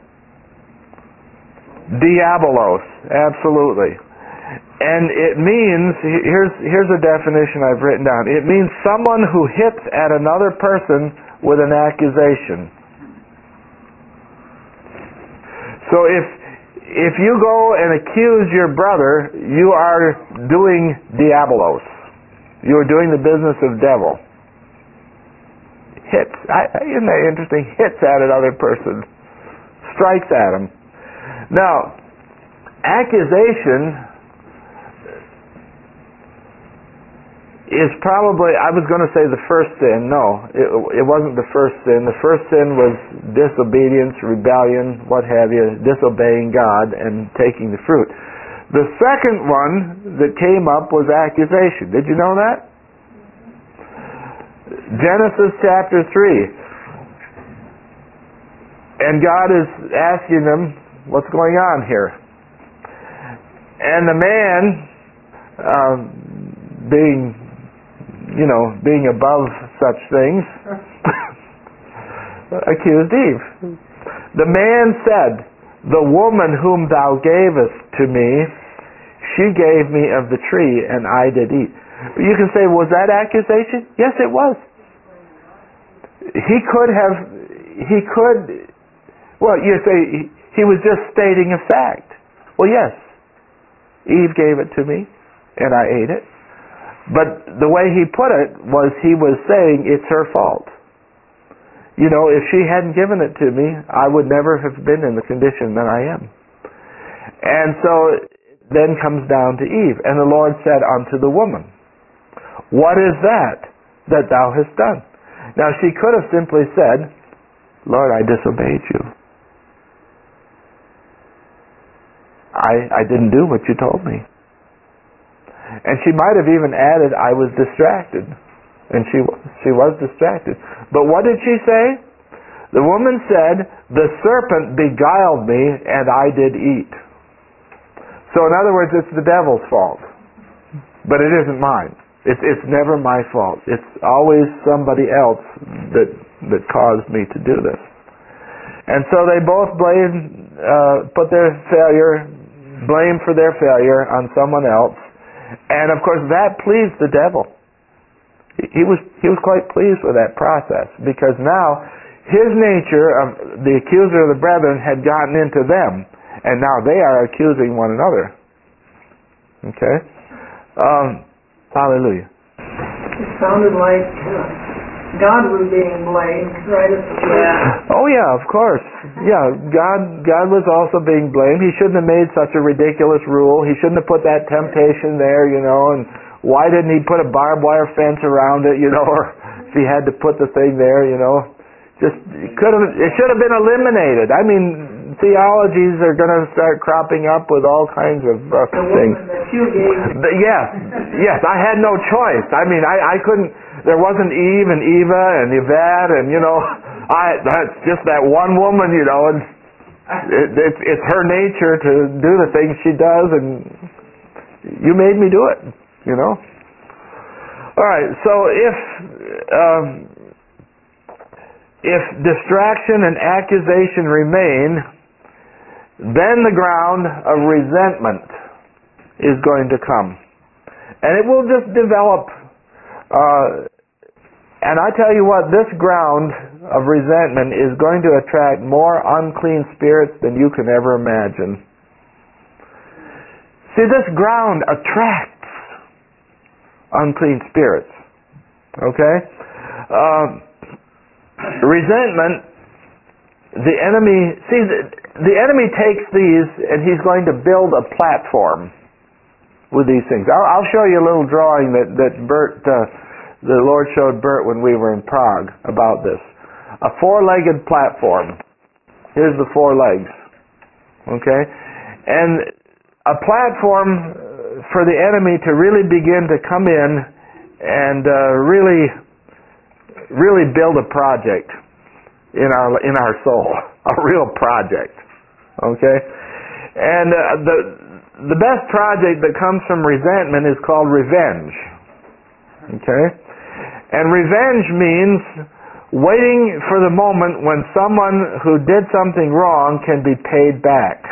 Diabolos. Absolutely. And it means, here's a definition I've written down. It means someone who hits at another person with an accusation. So if you go and accuse your brother, you are doing diabolos. You are doing the business of devil. Hits. Isn't that interesting? Hits at another person. Strikes at him. Now, accusation is probably, I was going to say the first sin. No, it wasn't the first sin. The first sin was disobedience, rebellion, what have you, disobeying God and taking the fruit. The second one that came up was accusation. Did you know that? Genesis chapter 3. And God is asking them, what's going on here? And the man, being being above such things, accused Eve. The man said, "The woman whom thou gavest to me, she gave me of the tree, and I did eat." You can say, was that accusation? Yes, it was. Well, you say he was just stating a fact. Well, yes, Eve gave it to me, and I ate it. But the way he put it was he was saying it's her fault. If she hadn't given it to me, I would never have been in the condition that I am. And so then comes down to Eve. And the Lord said unto the woman, "What is that thou hast done?" Now she could have simply said, "Lord, I disobeyed you. I didn't do what you told me." And she might have even added, "I was distracted." And she was distracted. But what did she say? The woman said, "The serpent beguiled me, and I did eat." So in other words, it's the devil's fault. But it isn't mine. It's never my fault. It's always somebody else that caused me to do this. And so they both put their blame for their failure on someone else. And of course that pleased the devil. He was quite pleased with that process, because now his nature of the accuser of the brethren had gotten into them, and now they are accusing one another. Okay? Hallelujah. It sounded like God was being blamed right at the first. Oh yeah, of course. Yeah, God was also being blamed. He shouldn't have made such a ridiculous rule. He shouldn't have put that temptation there, and why didn't he put a barbed wire fence around it, or if he had to put the thing there, it should have been eliminated. I mean, theologies are going to start cropping up with all kinds of things. That you gave. Yes, I had no choice. I mean, I couldn't. There wasn't Eve and Eva and Yvette and that's just that one woman, and it's her nature to do the things she does, and you made me do it. All right, so if distraction and accusation remain, then the ground of resentment is going to come. And it will just develop. And I tell you what, this ground of resentment is going to attract more unclean spirits than you can ever imagine. See, this ground attracts unclean spirits. Okay? Resentment, the enemy takes these and he's going to build a platform with these things. I'll show you a little drawing that Bert, the Lord showed Bert when we were in Prague about this. A four-legged platform. Here's the four legs. Okay? And a platform for the enemy to really begin to come in and really build a project in our soul, a real project. Okay? And the best project that comes from resentment is called revenge. Okay? And revenge means waiting for the moment when someone who did something wrong can be paid back.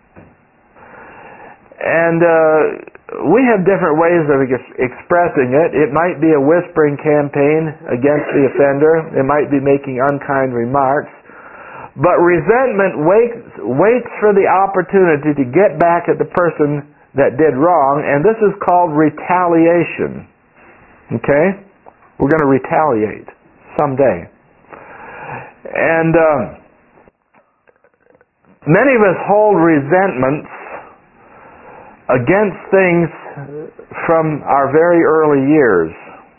And we have different ways of expressing it. It might be a whispering campaign against the offender. It might be making unkind remarks. But resentment waits for the opportunity to get back at the person that did wrong, and this is called retaliation. Okay? We're going to retaliate someday. And many of us hold resentments against things from our very early years.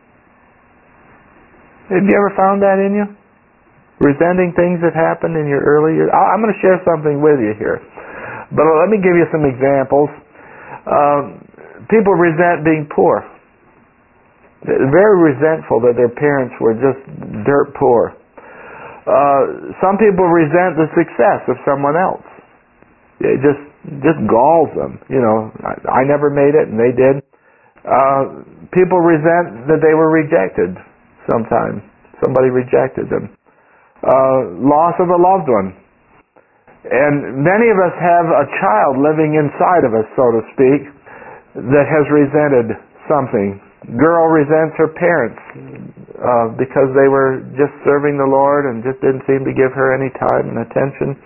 Have you ever found that in you? Resenting things that happened in your early years? I'm going to share something with you here. But let me give you some examples. People resent being poor. They're very resentful that their parents were just dirt poor. Some people resent the success of someone else. It just galls them. I never made it and they did. People resent that they were rejected sometimes. Somebody rejected them. Loss of a loved one. And many of us have a child living inside of us, so to speak, that has resented something. Girl resents her parents because they were just serving the Lord and just didn't seem to give her any time and attention.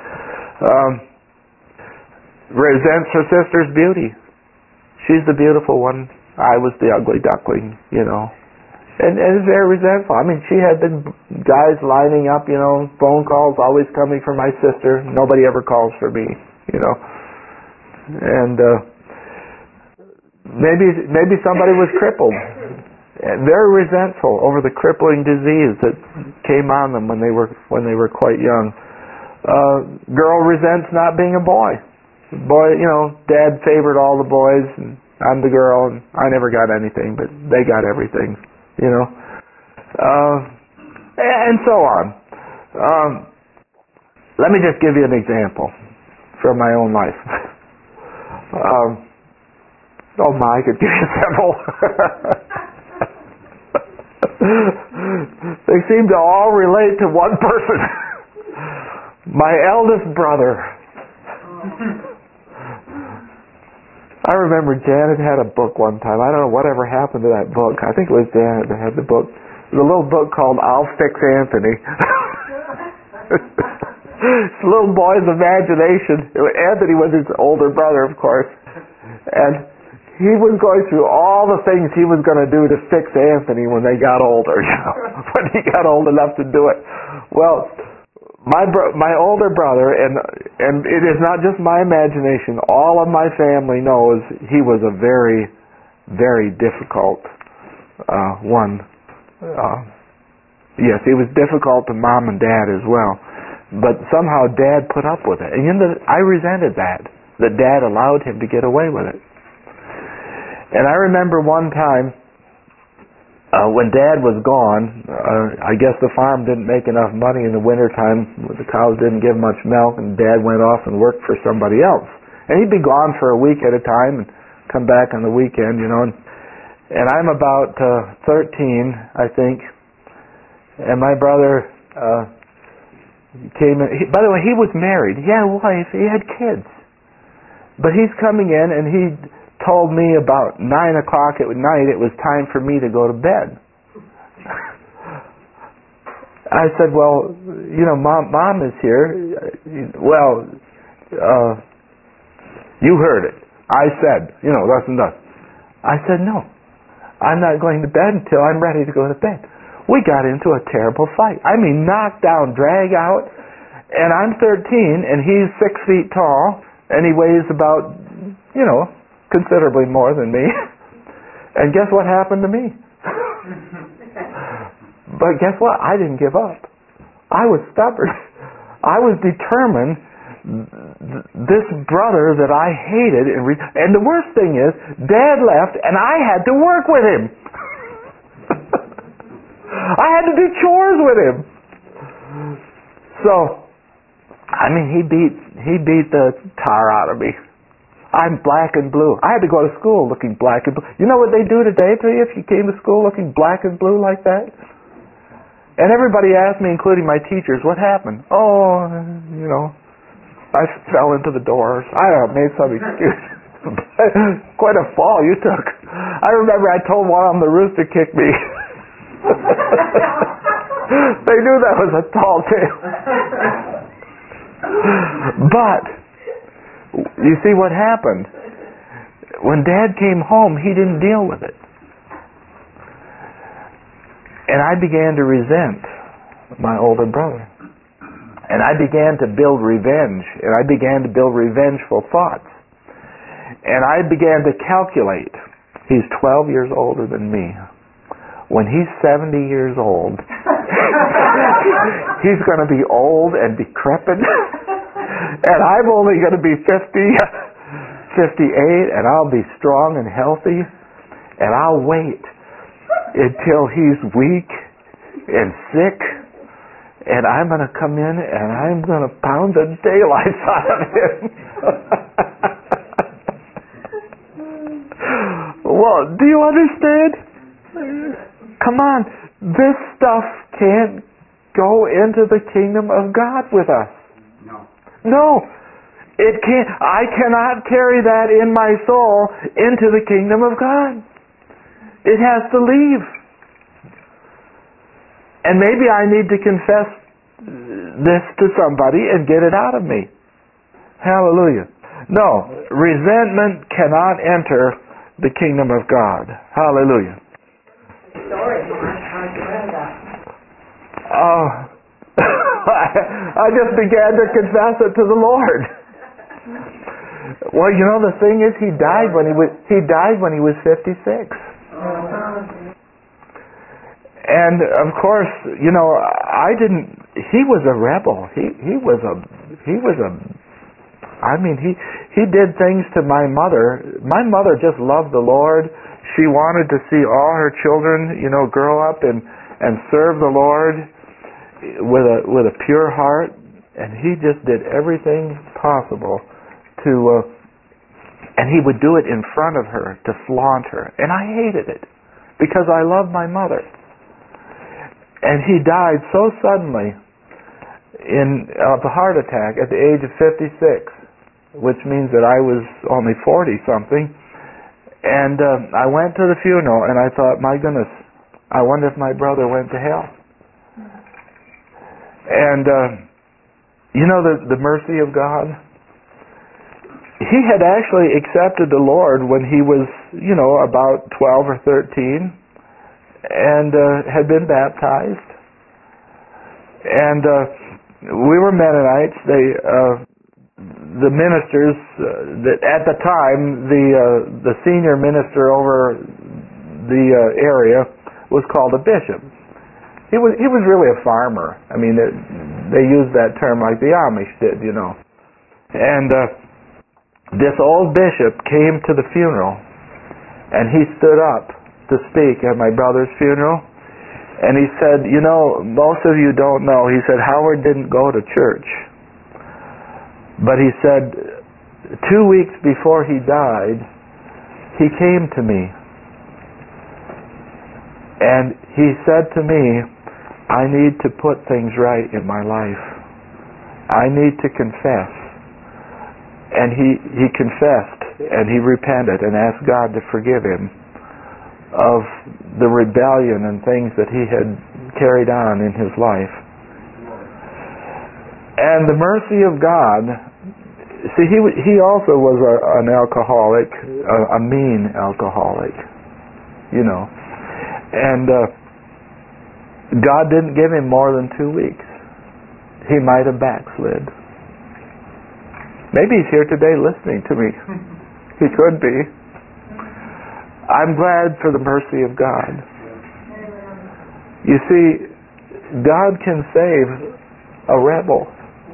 Resents her sister's beauty. She's the beautiful one. I was the ugly duckling, you know. And is very resentful. I mean, she had the guys lining up, you know, phone calls always coming from my sister. Nobody ever calls for me, you know. And maybe somebody was crippled. And very resentful over the crippling disease that came on them when they were quite young. Girl resents not being a boy. Boy, you know, Dad favored all the boys, and I'm the girl, and I never got anything, but they got everything. You know, and so on. Let me just give you an example from my own life. Oh my, I could give you several. They seem to all relate to one person. My eldest brother. I remember Janet had a book one time. I don't know whatever happened to that book. I think it was Janet that had the book. It was a little book called I'll Fix Anthony. It's a little boy's imagination. Anthony was his older brother, of course. And he was going through all the things he was going to do to fix Anthony when they got older, you know, when he got old enough to do it. Well, my older brother, and it is not just my imagination, all of my family knows he was a very, very difficult one. Yes, he was difficult to Mom and Dad as well. But somehow Dad put up with it. And you know, I resented that Dad allowed him to get away with it. And I remember one time, when Dad was gone, I guess the farm didn't make enough money in the wintertime. The cows didn't give much milk, and Dad went off and worked for somebody else. And he'd be gone for a week at a time and come back on the weekend, you know. And I'm about 13, I think, and my brother came in. By the way, he was married. He had a wife. He had kids. But he's coming in, and he told me about 9 o'clock at night it was time for me to go to bed. I said, well, you know, Mom is here. Well, you heard it. I said, you know, thus and thus. I said, no, I'm not going to bed until I'm ready to go to bed. We got into a terrible fight. I mean, knocked down, drag out, and I'm 13, and he's 6 feet tall, and he weighs about, you know, considerably more than me. And guess what happened to me? But guess what? I didn't give up. I was stubborn. I was determined. This brother that I hated, and the worst thing is, Dad left, and I had to work with him. I had to do chores with him. So, I mean, he beat the tar out of me. I'm black and blue. I had to go to school looking black and blue. You know what they do today to you if you came to school looking black and blue like that? And everybody asked me, including my teachers, what happened? Oh, you know, I fell into the doors. I don't know, made some excuse. Quite a fall you took. I remember I told one of them the rooster kicked me. They knew that was a tall tale. But you see what happened? When Dad came home, he didn't deal with it. And I began to resent my older brother. And I began to build revenge. And I began to build revengeful thoughts. And I began to calculate. He's 12 years older than me. When he's 70 years old, he's going to be old and decrepit. And I'm only going to be 58, and I'll be strong and healthy, and I'll wait until he's weak and sick, and I'm going to come in and I'm going to pound the daylights out of him. Well, do you understand? Come on. This stuff can't go into the kingdom of God with us. No. It can't. I cannot carry that in my soul into the kingdom of God. It has to leave. And maybe I need to confess this to somebody and get it out of me. Hallelujah. No, resentment cannot enter the kingdom of God. Hallelujah. Sorry, Mark. How'd you learn that? I just began to confess it to the Lord. Well, you know, the thing is, he died when he was 56. And of course, you know, he was a rebel. He did things to my mother. My mother just loved the Lord. She wanted to see all her children, you know, grow up and serve the Lord with a pure heart. And he just did everything possible to, and he would do it in front of her to flaunt her. And I hated it because I loved my mother. And he died so suddenly of a heart attack at the age of 56, which means that I was only 40-something. And I went to the funeral, and I thought, my goodness, I wonder if my brother went to hell. And, you know, the mercy of God? He had actually accepted the Lord when he was, you know, about 12 or 13. And had been baptized, and we were Mennonites. The ministers that at the time the senior minister over the area was called a bishop. He was really a farmer. I mean, they used that term like the Amish did, you know. And this old bishop came to the funeral, and he stood up to speak at my brother's funeral, and he said, you know, most of you don't know, he said, Howard didn't go to church, but he said 2 weeks before he died, he came to me, and he said to me, I need to put things right in my life. I need to confess. And he confessed, and he repented and asked God to forgive him of the rebellion and things that he had carried on in his life. And the mercy of God, see, he also was an alcoholic, a mean alcoholic, you know. And God didn't give him more than 2 weeks. He might have backslid. Maybe he's here today listening to me. He could be. I'm glad for the mercy of God. You see, God can save a rebel.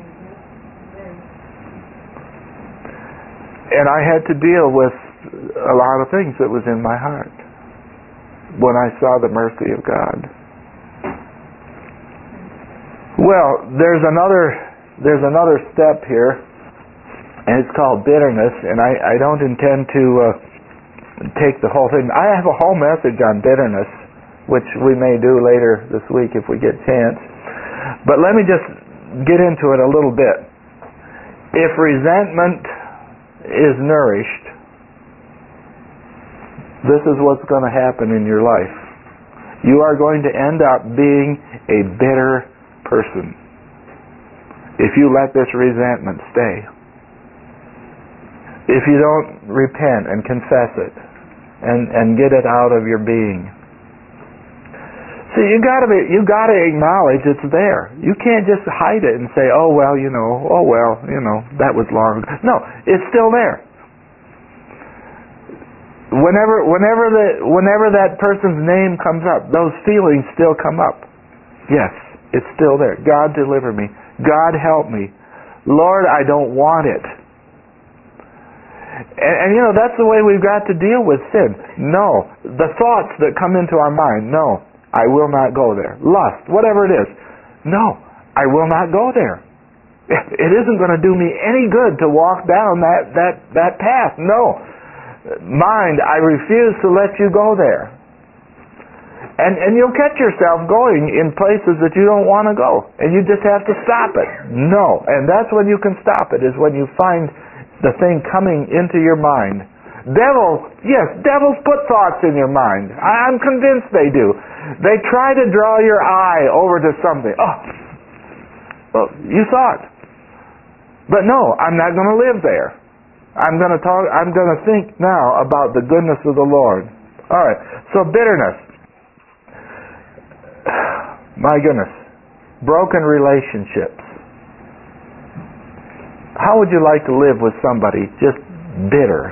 And I had to deal with a lot of things that was in my heart when I saw the mercy of God. Well, there's another step here, and it's called bitterness, and I don't intend to take the whole thing. I have a whole message on bitterness, which we may do later this week if we get a chance. But let me just get into it a little bit. If resentment is nourished, this is what's going to happen in your life. You are going to end up being a bitter person if you let this resentment stay. If you don't repent and confess it and get it out of your being. See, you got to acknowledge it's there. You can't just hide it and say, oh well, that was long ago. No, it's still there. Whenever that person's name comes up, those feelings still come up. Yes, it's still there. God deliver me. God help me. Lord, I don't want it. And that's the way we've got to deal with sin. No. The thoughts that come into our mind, no, I will not go there. Lust, whatever it is, no, I will not go there. It isn't going to do me any good to walk down that path. No. mind, I refuse to let you go there. And you'll catch yourself going in places that you don't want to go. And you just have to stop it. No. And that's when you can stop it, is when you find the thing coming into your mind. Devils put thoughts in your mind. I'm convinced they do. They try to draw your eye over to something. Oh, well, you saw it. But no, I'm not going to live there. I'm going to think now about the goodness of the Lord. All right. So bitterness. My goodness. Broken relationships. How would you like to live with somebody just bitter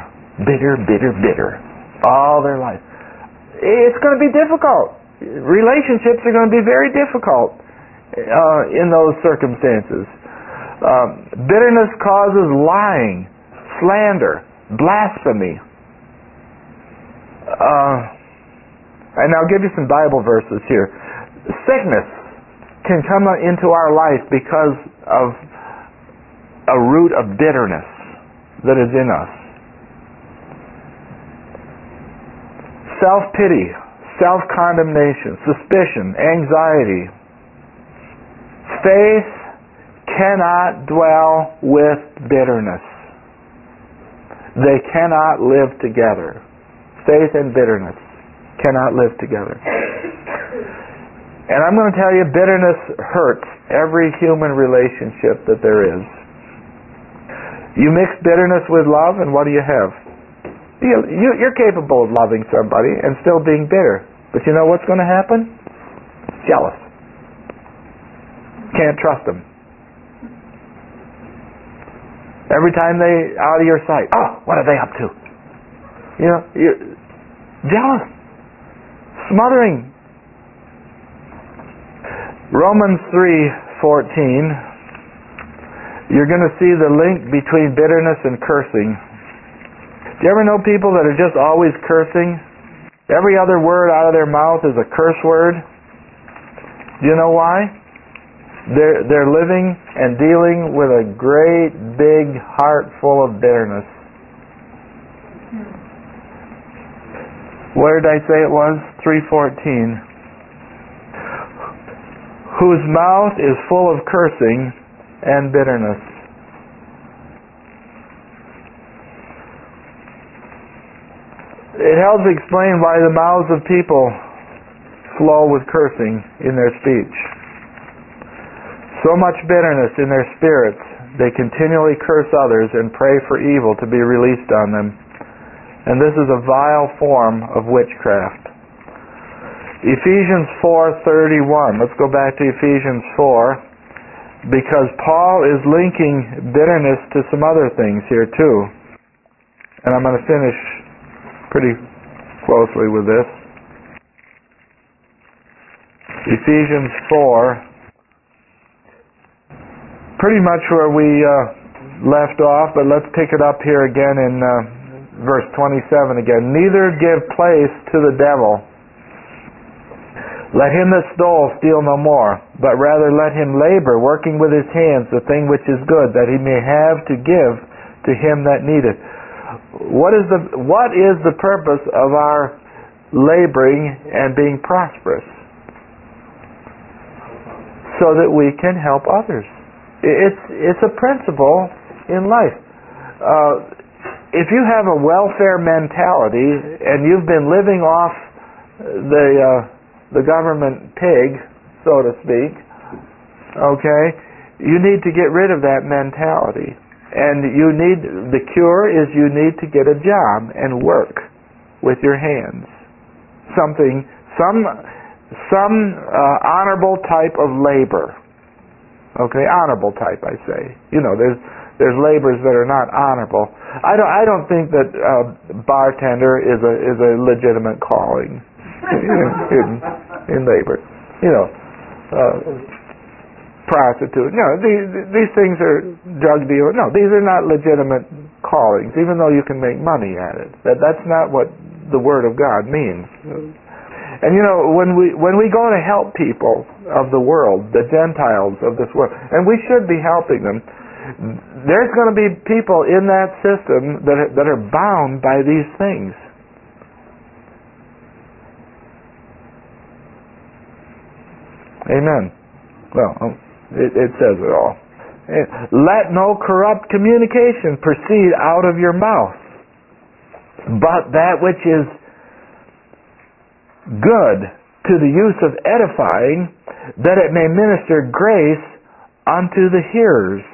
all their life? It's going to be difficult. Relationships are going to be very difficult in those circumstances. Bitterness causes lying, slander, blasphemy. And I'll give you some Bible verses here. Sickness can come into our life because of a root of bitterness that is in us. Self-pity, self-condemnation, suspicion, anxiety. Faith cannot dwell with bitterness. They cannot live together. Faith and bitterness cannot live together. And I'm going to tell you, bitterness hurts every human relationship that there is. You mix bitterness with love, and what do you have? You're capable of loving somebody and still being bitter. But you know what's going to happen? Jealous. Can't trust them. Every time they out of your sight, oh, what are they up to? You know, you're jealous. Smothering. Romans 3:14, you're going to see the link between bitterness and cursing. Do you ever know people that are just always cursing? Every other word out of their mouth is a curse word. Do you know why? They're living and dealing with a great big heart full of bitterness. Where did I say it was? 3:14. Whose mouth is full of cursing and bitterness. It helps explain why the mouths of people flow with cursing in their speech. So much bitterness in their spirits, they continually curse others and pray for evil to be released on them. And this is a vile form of witchcraft. Ephesians 4:31. Let's go back to Ephesians 4, because Paul is linking bitterness to some other things here too. And I'm going to finish pretty closely with this. Ephesians 4, pretty much where we left off, but let's pick it up here again in verse 27 again. Neither give place to the devil. Let him that stole steal no more, but rather let him labor, working with his hands the thing which is good, that he may have to give to him that needeth. What is the purpose of our laboring and being prosperous? So that we can help others. It's a principle in life. If you have a welfare mentality and you've been living off the government pig, so to speak, okay, you need to get rid of that mentality. And the cure is you need to get a job and work with your hands. Some honorable type of labor. Okay, honorable type, I say. You know, there's labors that are not honorable. I don't think that bartender is a legitimate calling in labor. You know, prostitute. No, these things are drug dealer. No, these are not legitimate callings, even though you can make money at it. That's not what the Word of God means. And you know, when we go to help people of the world, the Gentiles of this world, and we should be helping them, there's going to be people in that system that are bound by these things. Amen. Well, it says it all. Let no corrupt communication proceed out of your mouth, but that which is good to the use of edifying, that it may minister grace unto the hearers.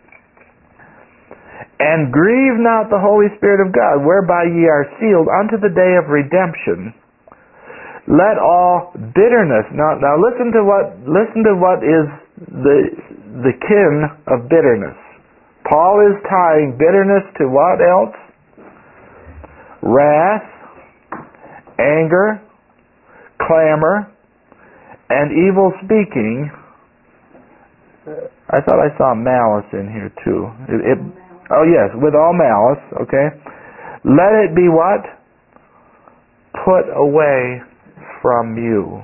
And grieve not the Holy Spirit of God, whereby ye are sealed unto the day of redemption. Let all bitterness. Now listen to what is the kin of bitterness. Paul is tying bitterness to what else? Wrath, anger, clamor, and evil speaking. I thought I saw malice in here too. Oh yes, with all malice, okay. Let it be what? Put away from you.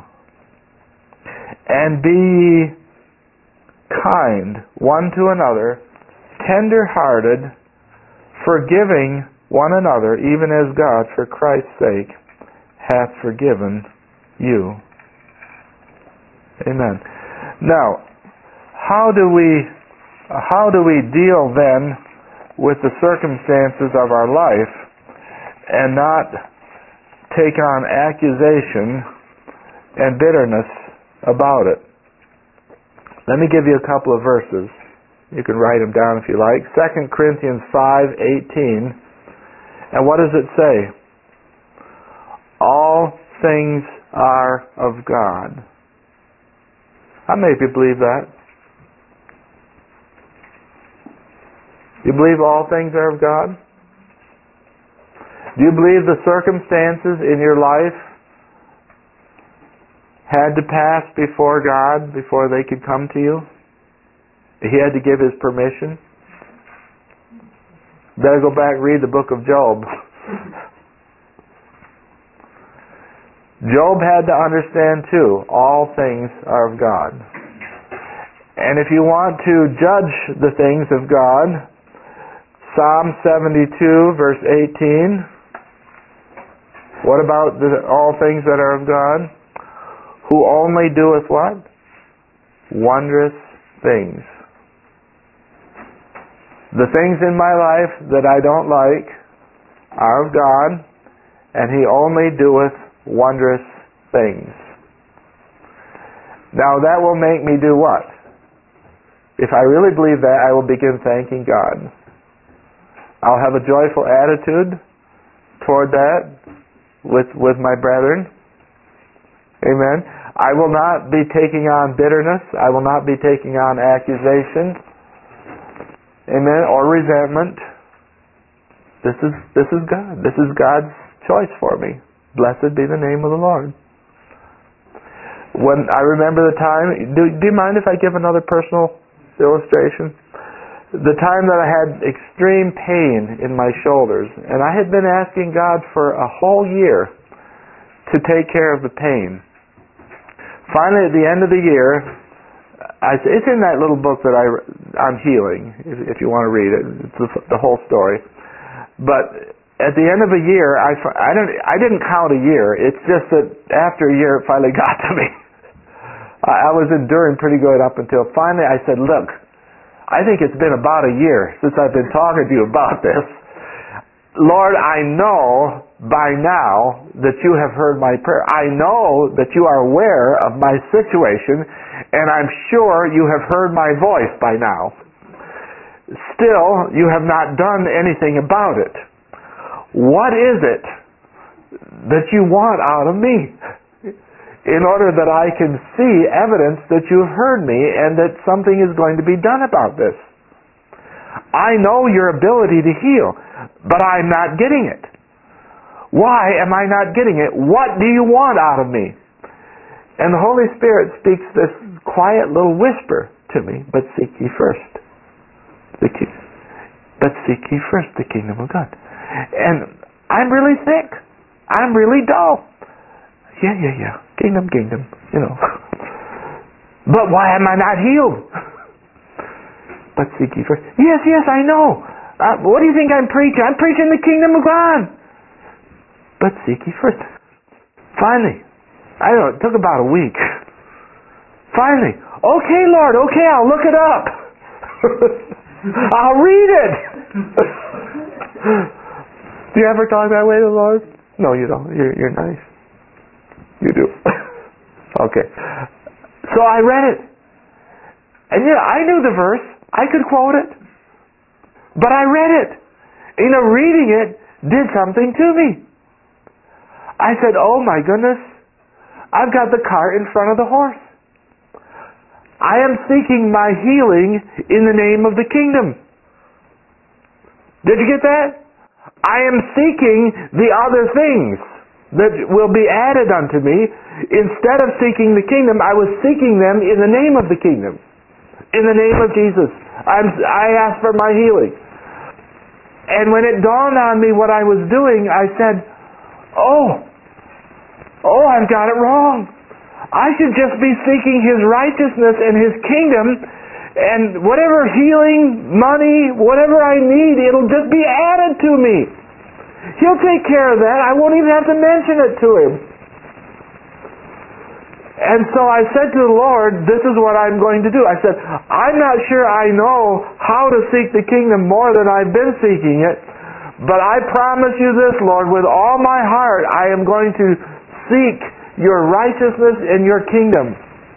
And be kind one to another, tender-hearted, forgiving one another, even as God, for Christ's sake, hath forgiven you. Amen. Now, how do we deal then with the circumstances of our life and not take on accusation and bitterness about it? Let me give you a couple of verses. You can write them down if you like. 2 Corinthians 5:18. And what does it say? All things are of God. How many of you believe that? You believe all things are of God? Do you believe the circumstances in your life had to pass before God before they could come to you? He had to give His permission? Better go back and read the book of Job. Job had to understand too, all things are of God. And if you want to judge the things of God, Psalm 72 verse 18. What about all things that are of God? Who only doeth what? Wondrous things. The things in my life that I don't like are of God, and He only doeth wondrous things. Now that will make me do what? If I really believe that, I will begin thanking God. I'll have a joyful attitude toward that with my brethren. Amen. I will not be taking on bitterness. I will not be taking on accusation. Amen. Or resentment. This is God. This is God's choice for me. Blessed be the name of the Lord. When I remember the time, do you mind if I give another personal illustration? The time that I had extreme pain in my shoulders, and I had been asking God for a whole year to take care of the pain. Finally, at the end of the year, it's in that little book that I'm healing, if you want to read it. It's the whole story. But at the end of a year, I didn't count a year. It's just that after a year, it finally got to me. I was enduring pretty good up until finally I said, look, I think it's been about a year since I've been talking to you about this. Lord, I know by now that you have heard my prayer. I know that you are aware of my situation, and I'm sure you have heard my voice by now. Still, you have not done anything about it. What is it that you want out of me? In order that I can see evidence that you've heard me and that something is going to be done about this. I know your ability to heal, but I'm not getting it. Why am I not getting it? What do you want out of me? And the Holy Spirit speaks this quiet little whisper to me, but seek ye first. But seek ye first the kingdom of God. And I'm really sick. I'm really dull. Yeah. Kingdom, you know. But why am I not healed? But seek ye first. Yes, I know. What do you think I'm preaching? I'm preaching the kingdom of God. But seek ye first. Finally, I don't know, it took about a week. Finally, okay, Lord, okay, I'll look it up. I'll read it. Do you ever talk that way to the Lord? No, you don't. You're nice. You do. Okay. So I read it. And I knew the verse. I could quote it. But I read it. Reading it did something to me. I said, oh my goodness, I've got the cart in front of the horse. I am seeking my healing in the name of the kingdom. Did you get that? I am seeking the other things that will be added unto me. Instead of seeking the kingdom, I was seeking them in the name of the kingdom. In the name of Jesus. I asked for my healing. And when it dawned on me what I was doing, I said, oh, I've got it wrong. I should just be seeking His righteousness and His kingdom, and whatever healing, money, whatever I need, it'll just be added to me. He'll take care of that. I won't even have to mention it to Him. And so I said to the Lord, this is what I'm going to do. I said, I'm not sure I know how to seek the kingdom more than I've been seeking it, but I promise you this, Lord, with all my heart, I am going to seek your righteousness and your kingdom.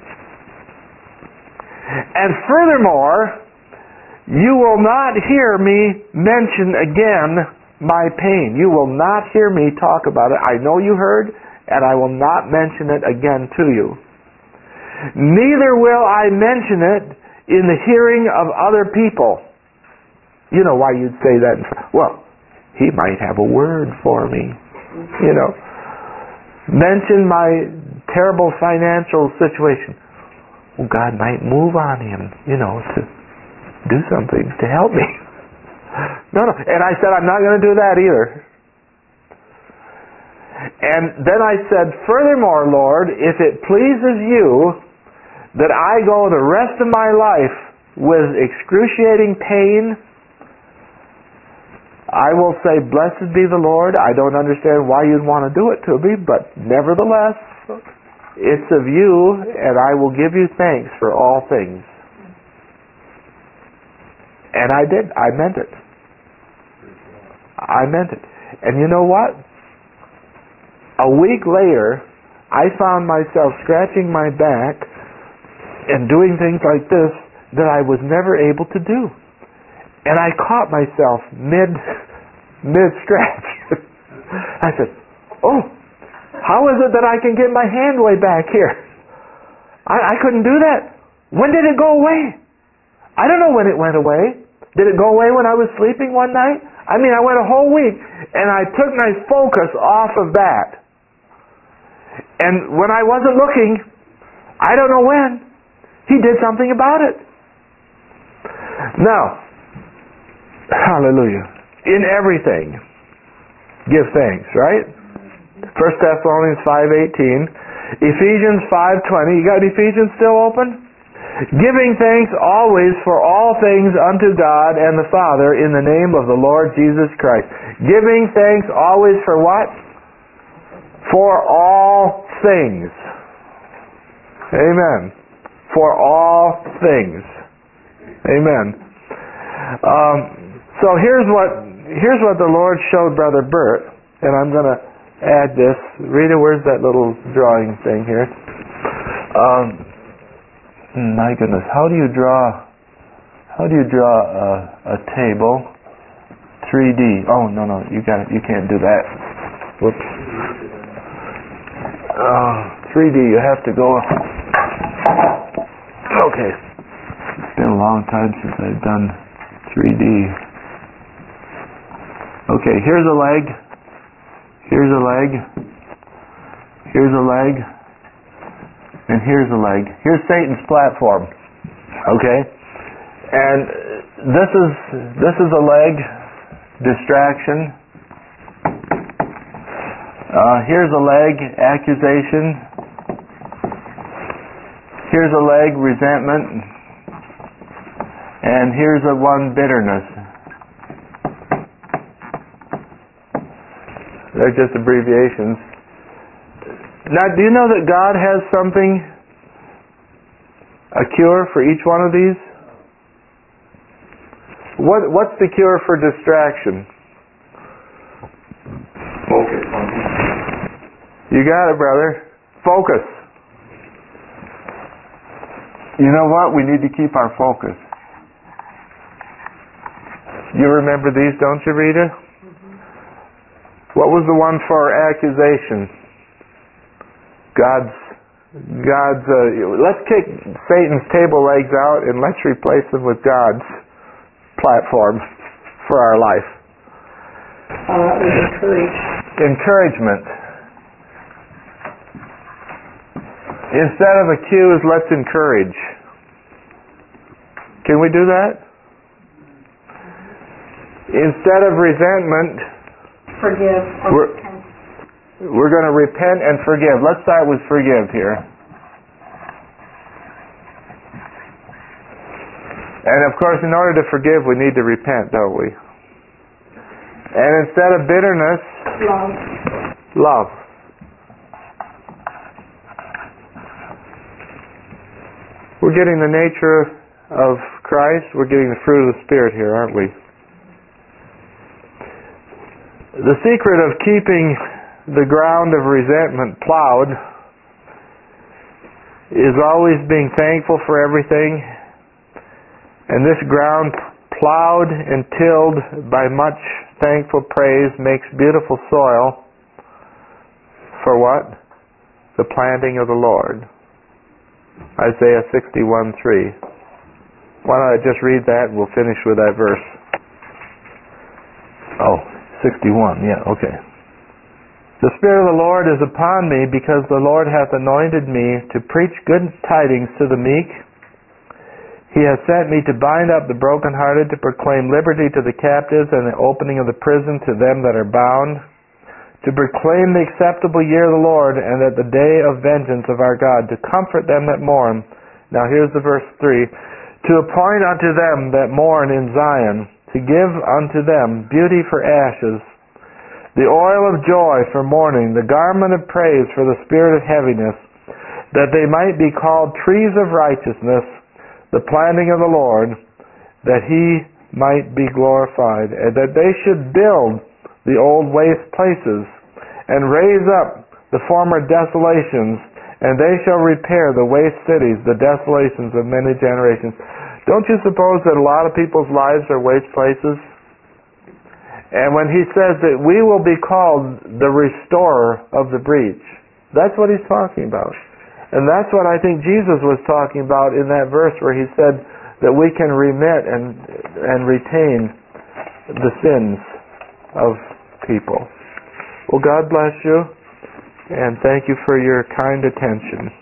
And furthermore, you will not hear me mention again my pain. You will not hear me talk about it. I know you heard, and I will not mention it again to you. Neither will I mention it in the hearing of other people. You know why you'd say that? Well, he might have a word for me. Mention my terrible financial situation. Well, God might move on him, to do something to help me. No. And I said, I'm not going to do that either. And then I said, furthermore, Lord, if it pleases you that I go the rest of my life with excruciating pain, I will say, blessed be the Lord. I don't understand why you'd want to do it to me, but nevertheless, it's of you, and I will give you thanks for all things. And I did. I meant it. I meant it. And you know what? A week later, I found myself scratching my back and doing things like this that I was never able to do. And I caught myself mid-scratch. I said, oh, how is it that I can get my hand way back here? I couldn't do that. When did it go away? I don't know when it went away. Did it go away when I was sleeping one night? I went a whole week, and I took my focus off of that. And when I wasn't looking, I don't know when, He did something about it. Now, hallelujah. In everything, give thanks, right? 1 Thessalonians 5:18, Ephesians 5:20. You got Ephesians still open? Giving thanks always for all things unto God and the Father in the name of the Lord Jesus Christ. Giving thanks always for what? For all things. Amen. For all things. Amen. So here's what the Lord showed Brother Bert, and I'm going to add this. Rita, where's that little drawing thing here? My goodness, how do you draw a table 3D? Oh, no, you can't do that. Whoops. 3D, you have to go. Okay. It's been a long time since I've done 3D. Okay, here's a leg. Here's a leg. Here's a leg. And here's a leg. Here's Satan's platform. Okay? And this is a leg. Distraction. Here's a leg. Accusation. Here's a leg. Resentment. And here's one, bitterness. They're just abbreviations. Now, do you know that God has something, a cure for each one of these? What's the cure for distraction? Focus. You got it, brother. Focus. You know what? We need to keep our focus. You remember these, don't you, Rita? What was the one for accusation? Let's kick Satan's table legs out and let's replace them with God's platform for our life. Encouragement. Instead of accuse, let's encourage. Can we do that? Instead of resentment, Forgive. we're going to repent and forgive. Let's start with forgive here. And of course, in order to forgive, we need to repent, don't we? And instead of bitterness, love. We're getting the nature of Christ. We're getting the fruit of the Spirit here, aren't we? The secret of keeping the ground of resentment plowed is always being thankful for everything. And this ground plowed and tilled by much thankful praise makes beautiful soil for what? The planting of the Lord. Isaiah 61:3. Why don't I just read that and we'll finish with that verse. 61, yeah, okay. The Spirit of the Lord is upon me, because the Lord hath anointed me to preach good tidings to the meek. He hath sent me to bind up the brokenhearted, to proclaim liberty to the captives, and the opening of the prison to them that are bound, to proclaim the acceptable year of the Lord, and that the day of vengeance of our God, to comfort them that mourn. Now here's the verse 3. To appoint unto them that mourn in Zion, to give unto them beauty for ashes, the oil of joy for mourning, the garment of praise for the spirit of heaviness, that they might be called trees of righteousness, the planting of the Lord, that He might be glorified, and that they should build the old waste places, and raise up the former desolations, and they shall repair the waste cities, the desolations of many generations. Don't you suppose that a lot of people's lives are waste places? And when he says that we will be called the restorer of the breach, that's what he's talking about. And that's what I think Jesus was talking about in that verse where he said that we can remit and retain the sins of people. Well, God bless you, and thank you for your kind attention.